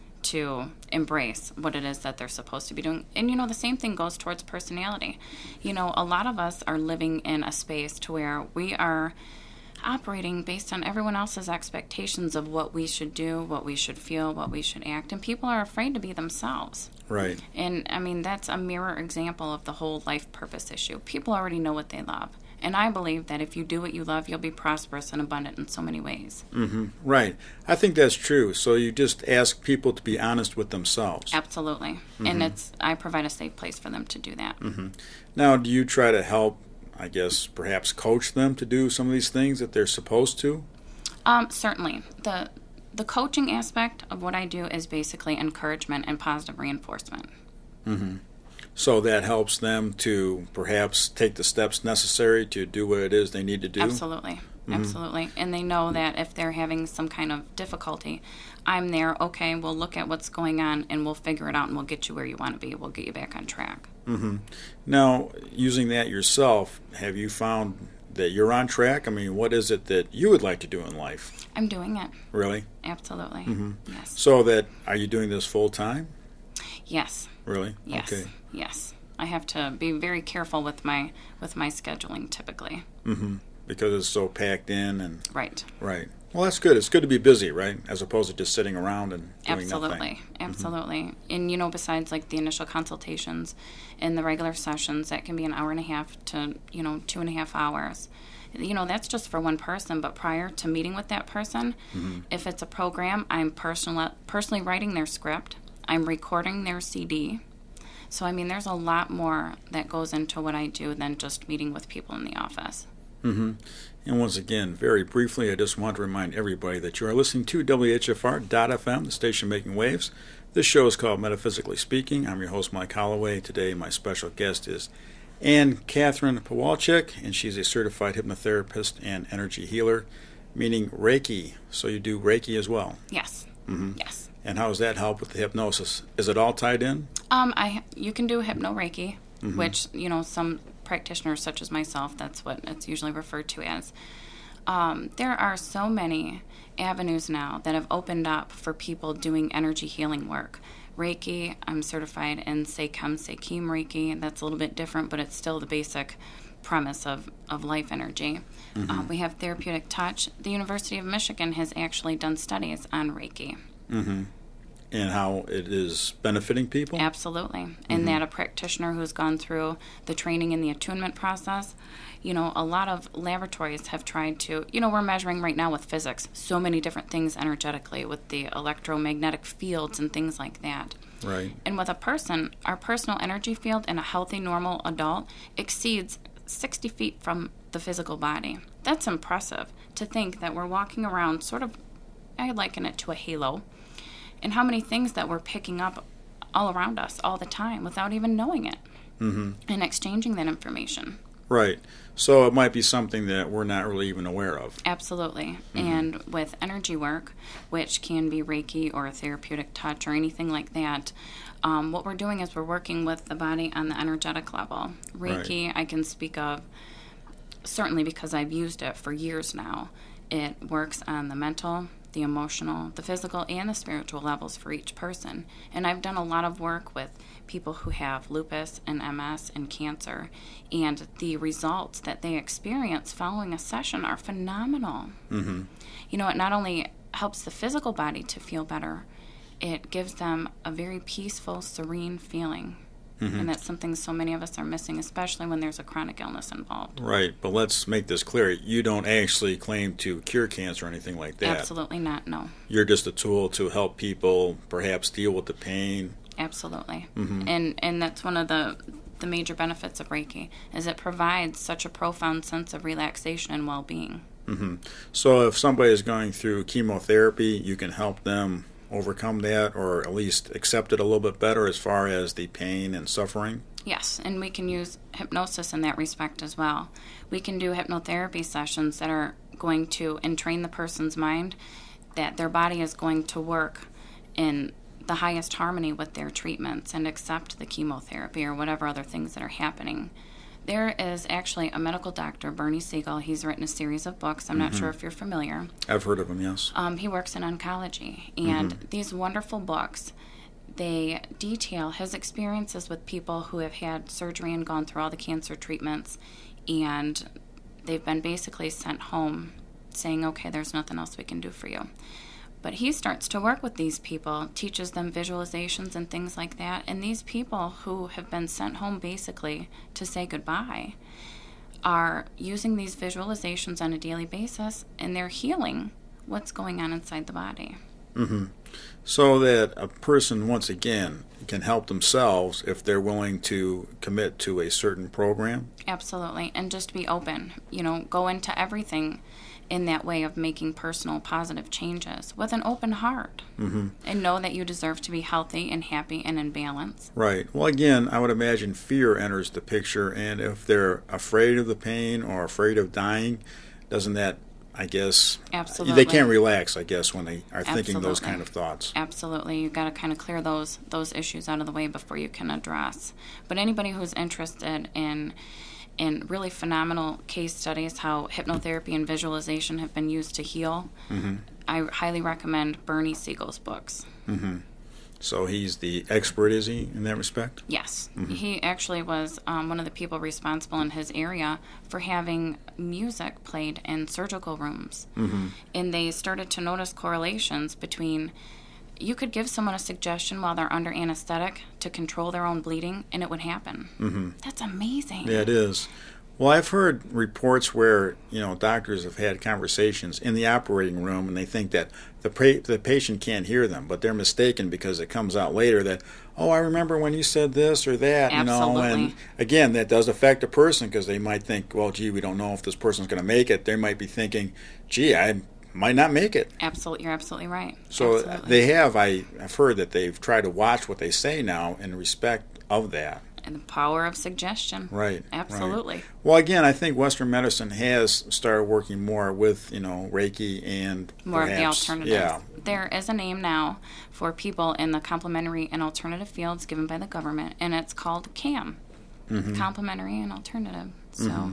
to embrace what it is that they're supposed to be doing. And, the same thing goes towards personality. A lot of us are living in a space to where we are operating based on everyone else's expectations of what we should do, what we should feel, what we should act. And people are afraid to be themselves. Right. And, that's a mirror example of the whole life purpose issue. People already know what they love. And I believe that if you do what you love, you'll be prosperous and abundant in so many ways. Right. I think that's true. So you just ask people to be honest with themselves. Absolutely. And I provide a safe place for them to do that. Now, do you try to help, I guess, perhaps coach them to do some of these things that they're supposed to? Certainly. The coaching aspect of what I do is basically encouragement and positive reinforcement. So that helps them to perhaps take the steps necessary to do what it is they need to do? Absolutely. Absolutely. And they know that if they're having some kind of difficulty, I'm there. Okay, we'll look at what's going on and we'll figure it out and we'll get you where you want to be. We'll get you back on track. Now, using that yourself, have you found that you're on track? I mean, what is it that you would like to do in life? I'm doing it. Really? Absolutely. Yes. So are you doing this full time? Yes. Really? Yes. Okay. Yes. I have to be very careful with my scheduling typically. Because it's so packed in and Right. right. Well, that's good. It's good to be busy, right? As opposed to just sitting around and doing nothing. Absolutely. And besides like the initial consultations and the regular sessions, that can be an hour and a half to 2.5 hours. That's just for one person, but prior to meeting with that person, if it's a program, I'm personally writing their script. I'm recording their CD. So, I mean, there's a lot more that goes into what I do than just meeting with people in the office. And once again, very briefly, I just want to remind everybody that you are listening to WHFR.FM, the station making waves. This show is called Metaphysically Speaking. I'm your host, Mike Holloway. Today, my special guest is Ann Catherine Pawalczyk, and she's a certified hypnotherapist and energy healer, meaning Reiki. So you do Reiki as well? Yes. Yes. And how does that help with the hypnosis? Is it all tied in? You can do Hypno Reiki, which, some practitioners such as myself, that's what it's usually referred to as. There are so many avenues now that have opened up for people doing energy healing work. Reiki, I'm certified in Seikam Reiki. That's a little bit different, but it's still the basic premise of life energy. We have therapeutic touch. The University of Michigan has actually done studies on Reiki. And how it is benefiting people? Absolutely. And that a practitioner who's gone through the training in the attunement process, a lot of laboratories have tried to, we're measuring right now with physics so many different things energetically with the electromagnetic fields and things like that. Right. And with a person, our personal energy field in a healthy, normal adult exceeds 60 feet from the physical body. That's impressive to think that we're walking around sort of, I liken it to a halo, and how many things that we're picking up all around us all the time without even knowing it, and exchanging that information. Right. So it might be something that we're not really even aware of. Absolutely. And with energy work, which can be Reiki or therapeutic touch or anything like that, what we're doing is we're working with the body on the energetic level. Reiki, I can speak of, certainly because I've used it for years now. It works on the mental, the emotional, the physical, and the spiritual levels for each person. And I've done a lot of work with people who have lupus and MS and cancer, and the results that they experience following a session are phenomenal. It not only helps the physical body to feel better, it gives them a very peaceful, serene feeling. And that's something so many of us are missing, especially when there's a chronic illness involved. Right, but let's make this clear. You don't actually claim to cure cancer or anything like that. Absolutely not, no. You're just a tool to help people perhaps deal with the pain. Absolutely. And that's one of the major benefits of Reiki, is it provides such a profound sense of relaxation and well-being. So if somebody is going through chemotherapy, you can help them overcome that, or at least accept it a little bit better as far as the pain and suffering? Yes, and we can use hypnosis in that respect as well. We can do hypnotherapy sessions that are going to entrain the person's mind that their body is going to work in the highest harmony with their treatments and accept the chemotherapy or whatever other things that are happening. There is actually a medical doctor, Bernie Siegel. He's written a series of books. I'm not sure if you're familiar. I've heard of him, yes. He works in oncology. And these wonderful books, they detail his experiences with people who have had surgery and gone through all the cancer treatments. And they've been basically sent home saying, okay, there's nothing else we can do for you. But he starts to work with these people, teaches them visualizations and things like that. And these people who have been sent home basically to say goodbye are using these visualizations on a daily basis, and they're healing what's going on inside the body. So that a person, once again, can help themselves if they're willing to commit to a certain program? Absolutely. And just be open. Go into everything in that way of making personal positive changes with an open heart, and know that you deserve to be healthy and happy and in balance. Right. Well, again, I would imagine fear enters the picture, and if they're afraid of the pain or afraid of dying, doesn't that I guess, Absolutely. they can't relax, I guess, when they are thinking those Absolutely. kind of thoughts. Absolutely. You've got to kind of clear those issues out of the way before you can address. But anybody who's interested in really phenomenal case studies, how hypnotherapy and visualization have been used to heal, I highly recommend Bernie Siegel's books. So he's the expert, is he, in that respect? Yes. He actually was one of the people responsible in his area for having music played in surgical rooms. And they started to notice correlations between, you could give someone a suggestion while they're under anesthetic to control their own bleeding, and it would happen. That's amazing. Yeah, it is. Well, I've heard reports where, doctors have had conversations in the operating room and they think that the patient can't hear them, but they're mistaken because it comes out later that, oh, I remember when you said this or that, Absolutely. and again, that does affect a person because they might think, well, gee, we don't know if this person's going to make it. They might be thinking, gee, I might not make it. Absolutely. You're absolutely right. So Absolutely. I've heard that they've tried to watch what they say now in respect of that. And the power of suggestion. Right. Absolutely. Right. Well, again, I think Western medicine has started working more with, Reiki and More of the perhaps, alternatives. Yeah. There is a name now for people in the complementary and alternative fields given by the government, and it's called CAM, complementary and alternative. So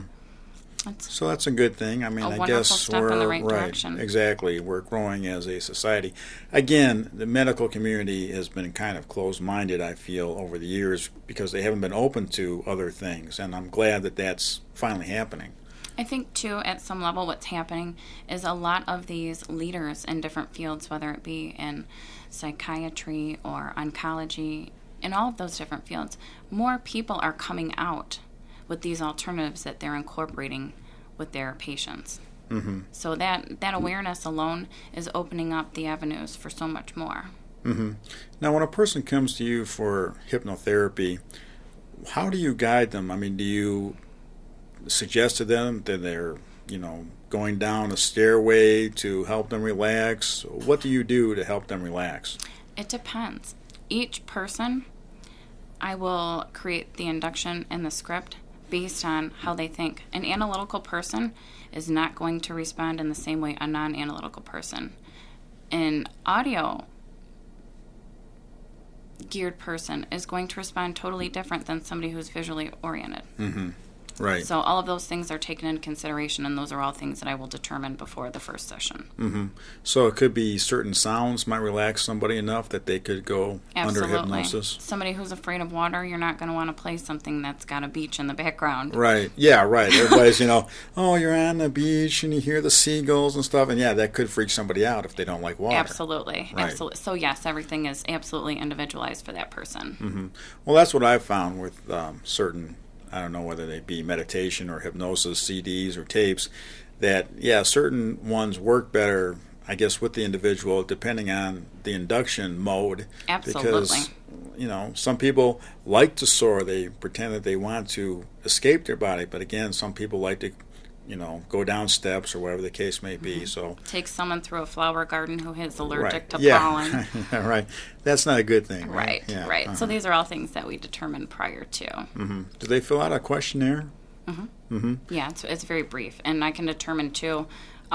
So that's a good thing. I mean, A I wonderful guess step in we're the right direction. Exactly. We're growing as a society. Again, the medical community has been kind of closed-minded, I feel, over the years because they haven't been open to other things, and I'm glad that that's finally happening. I think, too, at some level, what's happening is a lot of these leaders in different fields, whether it be in psychiatry or oncology, in all of those different fields, more people are coming out with these alternatives that they're incorporating with their patients. So that awareness alone is opening up the avenues for so much more. Now, when a person comes to you for hypnotherapy, how do you guide them? I mean, do you suggest to them that they're, going down a stairway to help them relax? What do you do to help them relax? It depends. Each person, I will create the induction and the script based on how they think. An analytical person is not going to respond in the same way a non-analytical person. An audio geared person is going to respond totally different than somebody who's visually oriented. Right. So all of those things are taken into consideration, and those are all things that I will determine before the first session. So it could be certain sounds might relax somebody enough that they could go under hypnosis. Somebody who's afraid of water, you're not going to want to play something that's got a beach in the background. Right. Yeah, right. Everybody's, oh, you're on the beach and you hear the seagulls and stuff. And, yeah, that could freak somebody out if they don't like water. Absolutely. Right. Absolutely. So, yes, everything is absolutely individualized for that person. Well, that's what I've found with certain, I don't know whether they be meditation or hypnosis CDs or tapes, that, yeah, certain ones work better, I guess, with the individual depending on the induction mode. Absolutely. Because, some people like to soar. They pretend that they want to escape their body. But, again, some people like to, go down steps or whatever the case may be. So take someone through a flower garden who is allergic to yeah. pollen. Yeah, right. That's not a good thing. Right, Yeah. right. So these are all things that we determine prior to. Do they fill out a questionnaire? Yeah, it's very brief. And I can determine, too,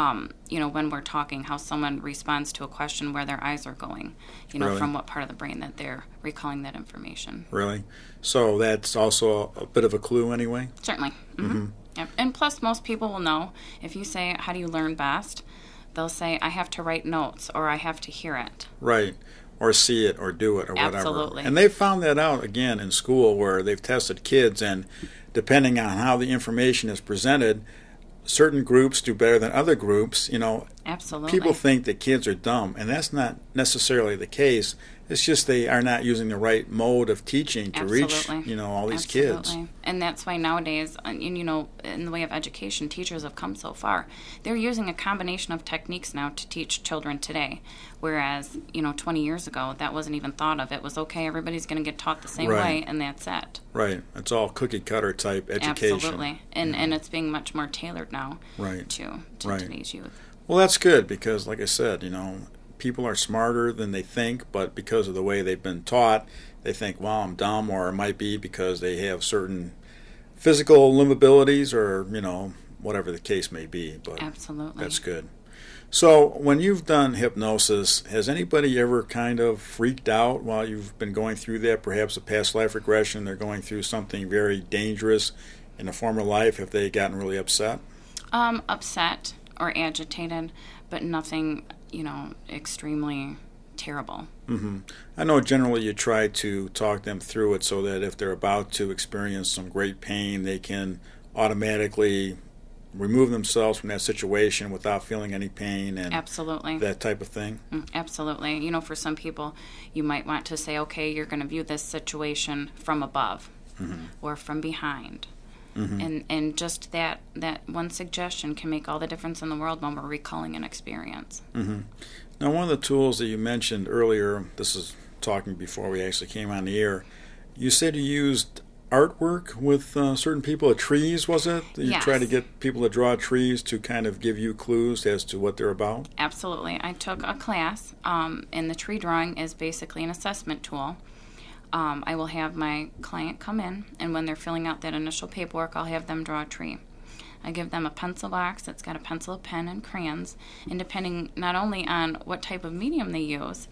when we're talking, how someone responds to a question, where their eyes are going, Really? from what part of the brain that they're recalling that information. Really? So that's also a bit of a clue anyway? Certainly. Yep. And plus, most people will know, if you say, how do you learn best? They'll say, I have to write notes, or I have to hear it. Right. Or see it or do it or whatever. Absolutely. And they've found that out, again, in school where they've tested kids, and depending on how the information is presented, certain groups do better than other groups. Absolutely. People think that kids are dumb, and that's not necessarily the case. It's just they are not using the right mode of teaching to reach, all these kids. And that's why nowadays, in the way of education, teachers have come so far. They're using a combination of techniques now to teach children today. Whereas, 20 years ago, that wasn't even thought of. It was, okay, everybody's going to get taught the same way, and that's it. Right. It's all cookie-cutter type education. Absolutely. And it's being much more tailored now Right. to Right. today's youth. Well, that's good because, like I said, people are smarter than they think, but because of the way they've been taught, they think, well, I'm dumb, or it might be because they have certain physical limitations or, whatever the case may be. But Absolutely. that's good. So when you've done hypnosis, has anybody ever kind of freaked out while you've been going through that? Perhaps a past life regression, they're going through something very dangerous in a former life. Have they gotten really upset? Upset or agitated, but nothing, extremely terrible. Mm-hmm. I know generally you try to talk them through it so that if they're about to experience some great pain, they can automatically remove themselves from that situation without feeling any pain and Absolutely. that type of thing. Absolutely. For some people, you might want to say, okay, you're going to view this situation from above or from behind. And just that one suggestion can make all the difference in the world when we're recalling an experience. Now, one of the tools that you mentioned earlier, this is talking before we actually came on the air, you said you used artwork with certain people, trees, was it? You Yes. try to get people to draw trees to kind of give you clues as to what they're about? Absolutely. I took a class, and the tree drawing is basically an assessment tool. I will have my client come in, and when they're filling out that initial paperwork, I'll have them draw a tree. I give them a pencil box that's got a pencil, pen, and crayons, and depending not only on what type of medium they use,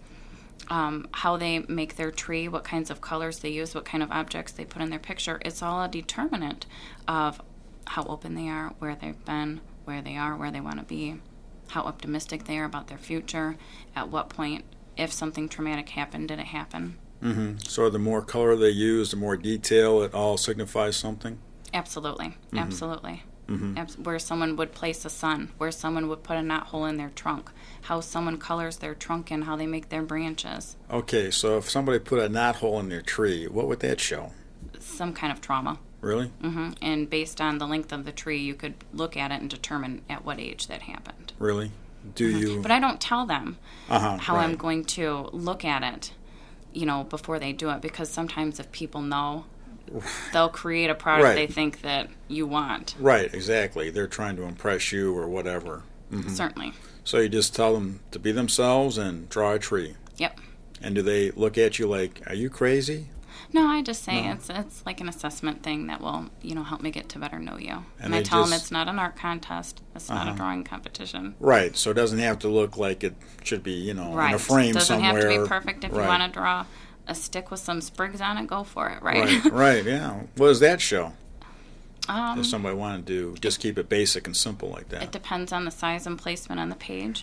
how they make their tree, what kinds of colors they use, what kind of objects they put in their picture, it's all a determinant of how open they are, where they've been, where they are, where they want to be, how optimistic they are about their future, at what point, if something traumatic happened, did it happen. So the more color they use, the more detail, it all signifies something? Absolutely. Absolutely. Where someone would place a sun, where someone would put a knothole in their trunk, how someone colors their trunk and how they make their branches. Okay, so if somebody put a knothole in their tree, what would that show? Some kind of trauma. Really? And based on the length of the tree, you could look at it and determine at what age that happened. Really? Do you? But I don't tell them how right. I'm going to look at it, before they do it, because sometimes if people know, they'll create a product Right. they think that you want. Right, exactly. They're trying to impress you or whatever. Certainly. So you just tell them to be themselves and draw a tree. Yep. And do they look at you like, are you crazy? No, I just say it's like an assessment thing that will, help me get to better know you. And I they tell them just- it's not an art contest. It's not a drawing competition. Right, so it doesn't have to look like it should be, Right. in a frame Doesn't somewhere. have to be perfect. If Right. you want to draw a stick with some sprigs on it, go for it, right? Right, right, yeah. What does that show? Um, If somebody wanted to just keep it basic and simple like that. It depends on the size and placement on the page,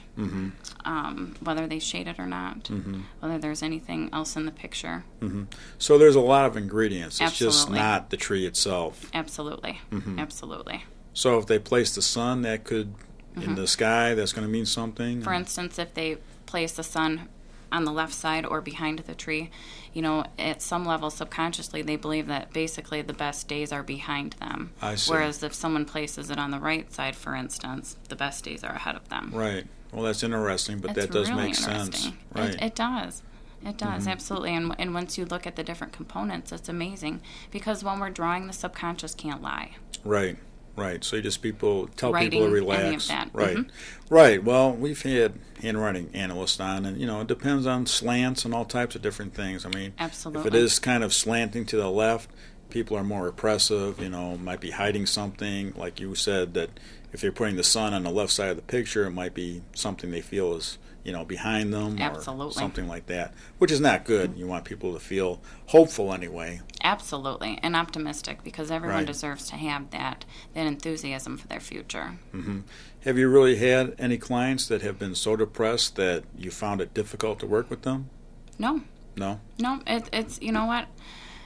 whether they shade it or not, whether there's anything else in the picture. So there's a lot of ingredients. It's just Absolutely. not the tree itself. Absolutely. Absolutely. So if they place the sun, that could, in the sky, that's going to mean something. For instance, if they place the sun on the left side or behind the tree, at some level subconsciously they believe that basically the best days are behind them. I see. Whereas if someone places it on the right side, for instance, the best days are ahead of them. Right. Well, that's interesting, but It's that does really make sense. interesting. Right. It does. It does, absolutely. And once you look at the different components, it's amazing. Because when we're drawing, the subconscious can't lie. Right. Right. So you just tell people to Writing relax. any of that. Right. Right. Well, we've had handwriting analysts on, and it depends on slants and all types of different things. I mean, Absolutely. if it is kind of slanting to the left, people are more oppressive. Might be hiding something. Like you said, that if you're putting the sun on the left side of the picture, it might be something they feel is behind them, Absolutely. or something like that, which is not good. You want people to feel hopeful anyway. Absolutely. And optimistic, because everyone Right. deserves to have that enthusiasm for their future. Have you really had any clients that have been so depressed that you found it difficult to work with them? No. No? No, it's you know what?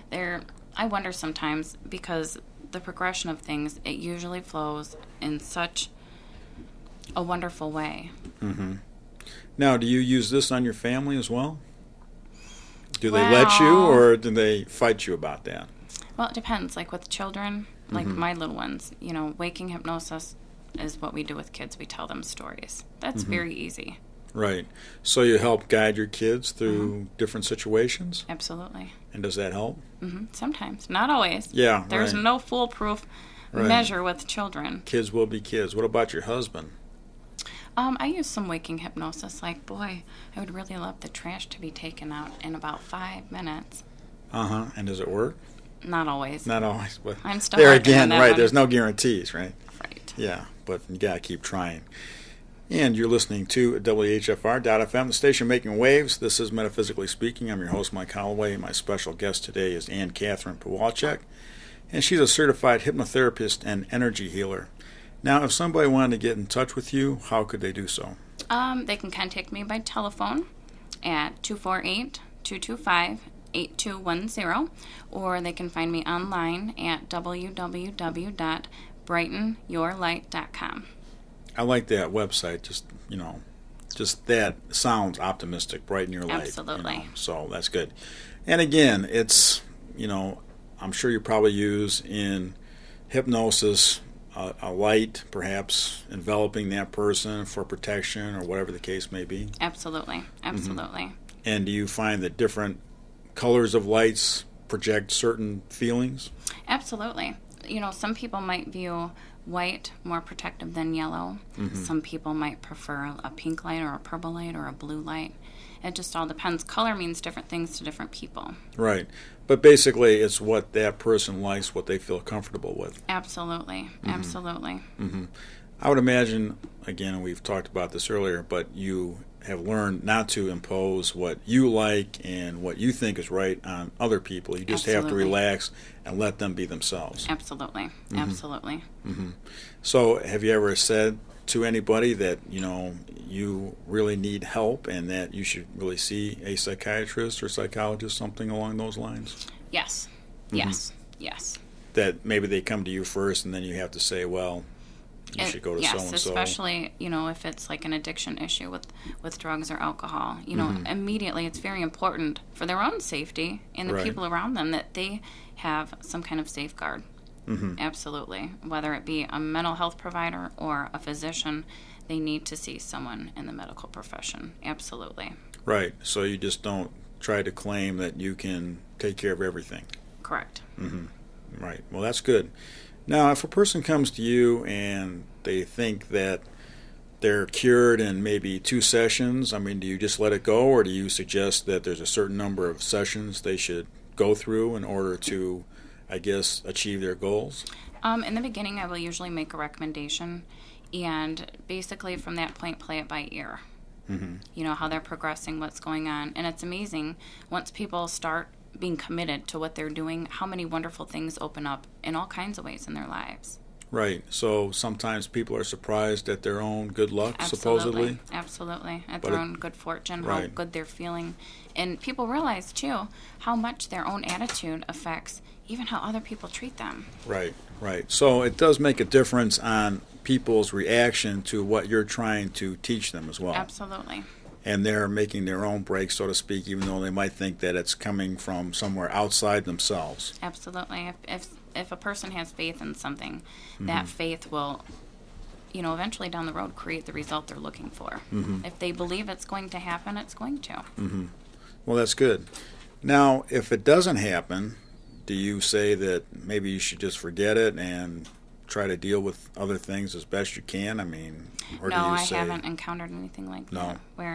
I wonder sometimes, because the progression of things, it usually flows in such a wonderful way. Now, do you use this on your family as well? Do they let you, or do they fight you about that? Well, it depends. Like with children, like my little ones, waking hypnosis is what we do with kids. We tell them stories. That's very easy. Right. So you help guide your kids through different situations? Absolutely. And does that help? Sometimes. Not always. Yeah, There's right. no foolproof measure with children. Kids will be kids. What about your husband? I use some waking hypnosis. Like, boy, I would really love the trash to be taken out in about 5 minutes. And does it work? Not always. Not always, but I'm still there working again, on that right? one. There's no guarantees, right? Right. Yeah, but you got to keep trying. And you're listening to WHFR.FM, the station making waves. This is Metaphysically Speaking. I'm your host, Mike Holloway. My special guest today is Ann Catherine Pawalczyk, and she's a certified hypnotherapist and energy healer. Now, if somebody wanted to get in touch with you, how could they do so? They can contact me by telephone at 248-225-8210, or they can find me online at www.brightenyourlight.com. I like that website. Just that sounds optimistic. Brighten your light. Absolutely. So that's good. And again, it's, I'm sure you probably use in hypnosis a light, perhaps enveloping that person for protection or whatever the case may be. Absolutely. Mm-hmm. And do you find that different colors of lights project certain feelings? Absolutely. Some people might view white more protective than yellow. Mm-hmm. Some people might prefer a pink light or a purple light or a blue light. It just all depends. Color means different things to different people. Right. But basically it's what that person likes, what they feel comfortable with. Absolutely. Mm-hmm. Absolutely. Mm-hmm. I would imagine, again, we've talked about this earlier, but you have learned not to impose what you like and what you think is right on other people. You just have to relax and let them be themselves. Absolutely. Mm-hmm. Absolutely. Mm-hmm. So have you ever said to anybody that, you really need help and that you should really see a psychiatrist or psychologist, something along those lines? Yes. Mm-hmm. Yes. That maybe they come to you first and then you have to say, well, you should go to so-and-so. Yes, especially, if it's like an addiction issue with drugs or alcohol. Immediately it's very important for their own safety and the people around them that they have some kind of safeguard. Mm-hmm. Absolutely. Whether it be a mental health provider or a physician, they need to see someone in the medical profession. Absolutely. Right. So you just don't try to claim that you can take care of everything. Correct. Mm-hmm. Right. Well, that's good. Now, if a person comes to you and they think that they're cured in maybe 2 sessions, do you just let it go, or do you suggest that there's a certain number of sessions they should go through in order to, achieve their goals? In the beginning, I will usually make a recommendation, and basically from that point, play it by ear. Mm-hmm. How they're progressing, what's going on. And it's amazing, once people start being committed to what they're doing, how many wonderful things open up in all kinds of ways in their lives. Right. So sometimes people are surprised at their own good luck, Absolutely. supposedly. Absolutely. At their own good fortune, how good they're feeling. And people realize, too, how much their own attitude affects even how other people treat them. Right. So it does make a difference on people's reaction to what you're trying to teach them as well. Absolutely. And they're making their own break, so to speak, even though they might think that it's coming from somewhere outside themselves. Absolutely. If a person has faith in something, mm-hmm. that faith will, eventually down the road create the result they're looking for. Mm-hmm. If they believe it's going to happen, it's going to. Mm-hmm. Well, that's good. Now, if it doesn't happen, do you say that maybe you should just forget it and try to deal with other things as best you can? Or no, do you I say, haven't encountered anything like that.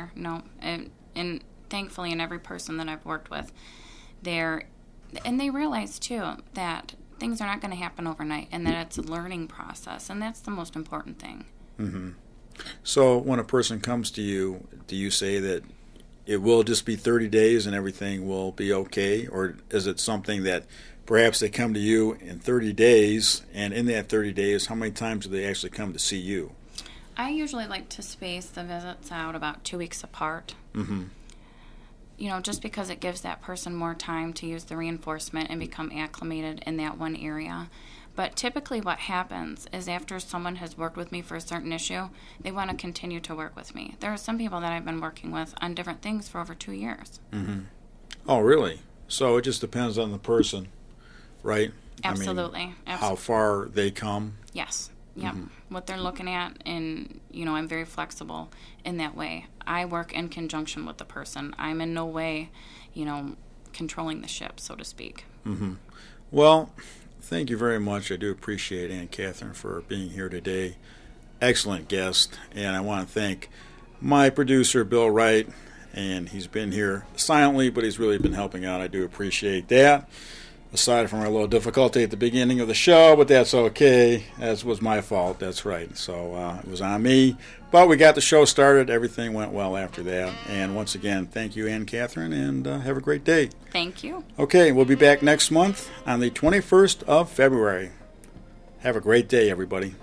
And thankfully, in every person that I've worked with, they realize too that things are not going to happen overnight, and that it's a learning process, and that's the most important thing. Mm-hmm. So, when a person comes to you, do you say that it will just be 30 days and everything will be okay, or is it something that perhaps they come to you in 30 days, and in that 30 days, how many times do they actually come to see you? I usually like to space the visits out about 2 weeks apart. Mm-hmm. Just because it gives that person more time to use the reinforcement and become acclimated in that one area. But typically what happens is after someone has worked with me for a certain issue, they want to continue to work with me. There are some people that I've been working with on different things for over 2 years. Mm-hmm. Oh, really? So it just depends on the person, right? Absolutely. How far they come? Yes. Yeah, what they're looking at, and, I'm very flexible in that way. I work in conjunction with the person. I'm in no way, controlling the ship, so to speak. Mm-hmm. Well, thank you very much. I do appreciate Ann Catherine for being here today. Excellent guest, and I want to thank my producer, Bill Wright, and he's been here silently, but he's really been helping out. I do appreciate that. aside from our little difficulty at the beginning of the show, but that's okay. That was my fault. That's right. So it was on me. But we got the show started. Everything went well after that. And once again, thank you, Ann Catherine, and have a great day. Thank you. Okay, we'll be back next month on the 21st of February. Have a great day, everybody.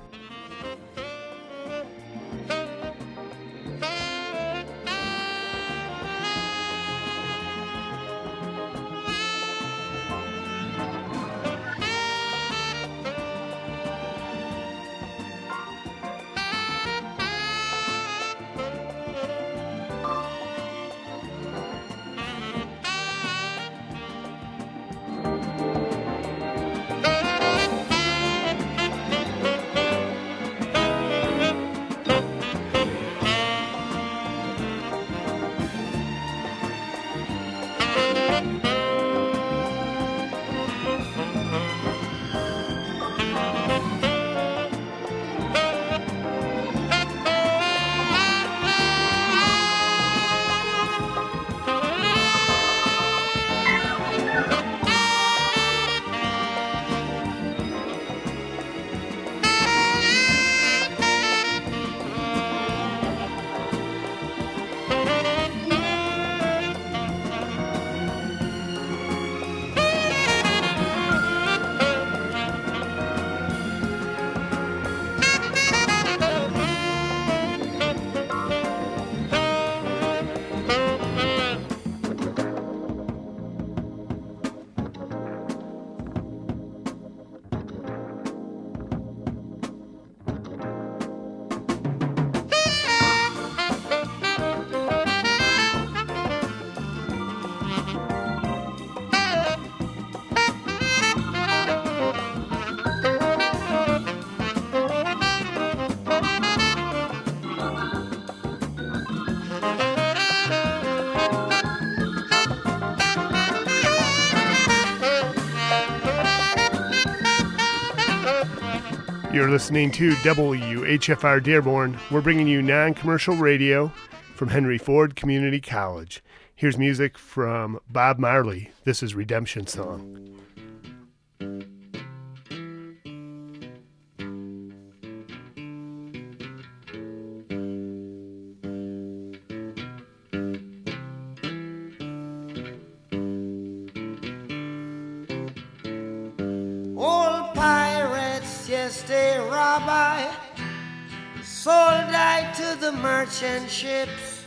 You're listening to WHFR Dearborn. We're bringing you non-commercial radio from Henry Ford Community College. Here's music from Bob Marley. This is Redemption Song. Old pirates, yes, they rob I, sold I to the merchant ships.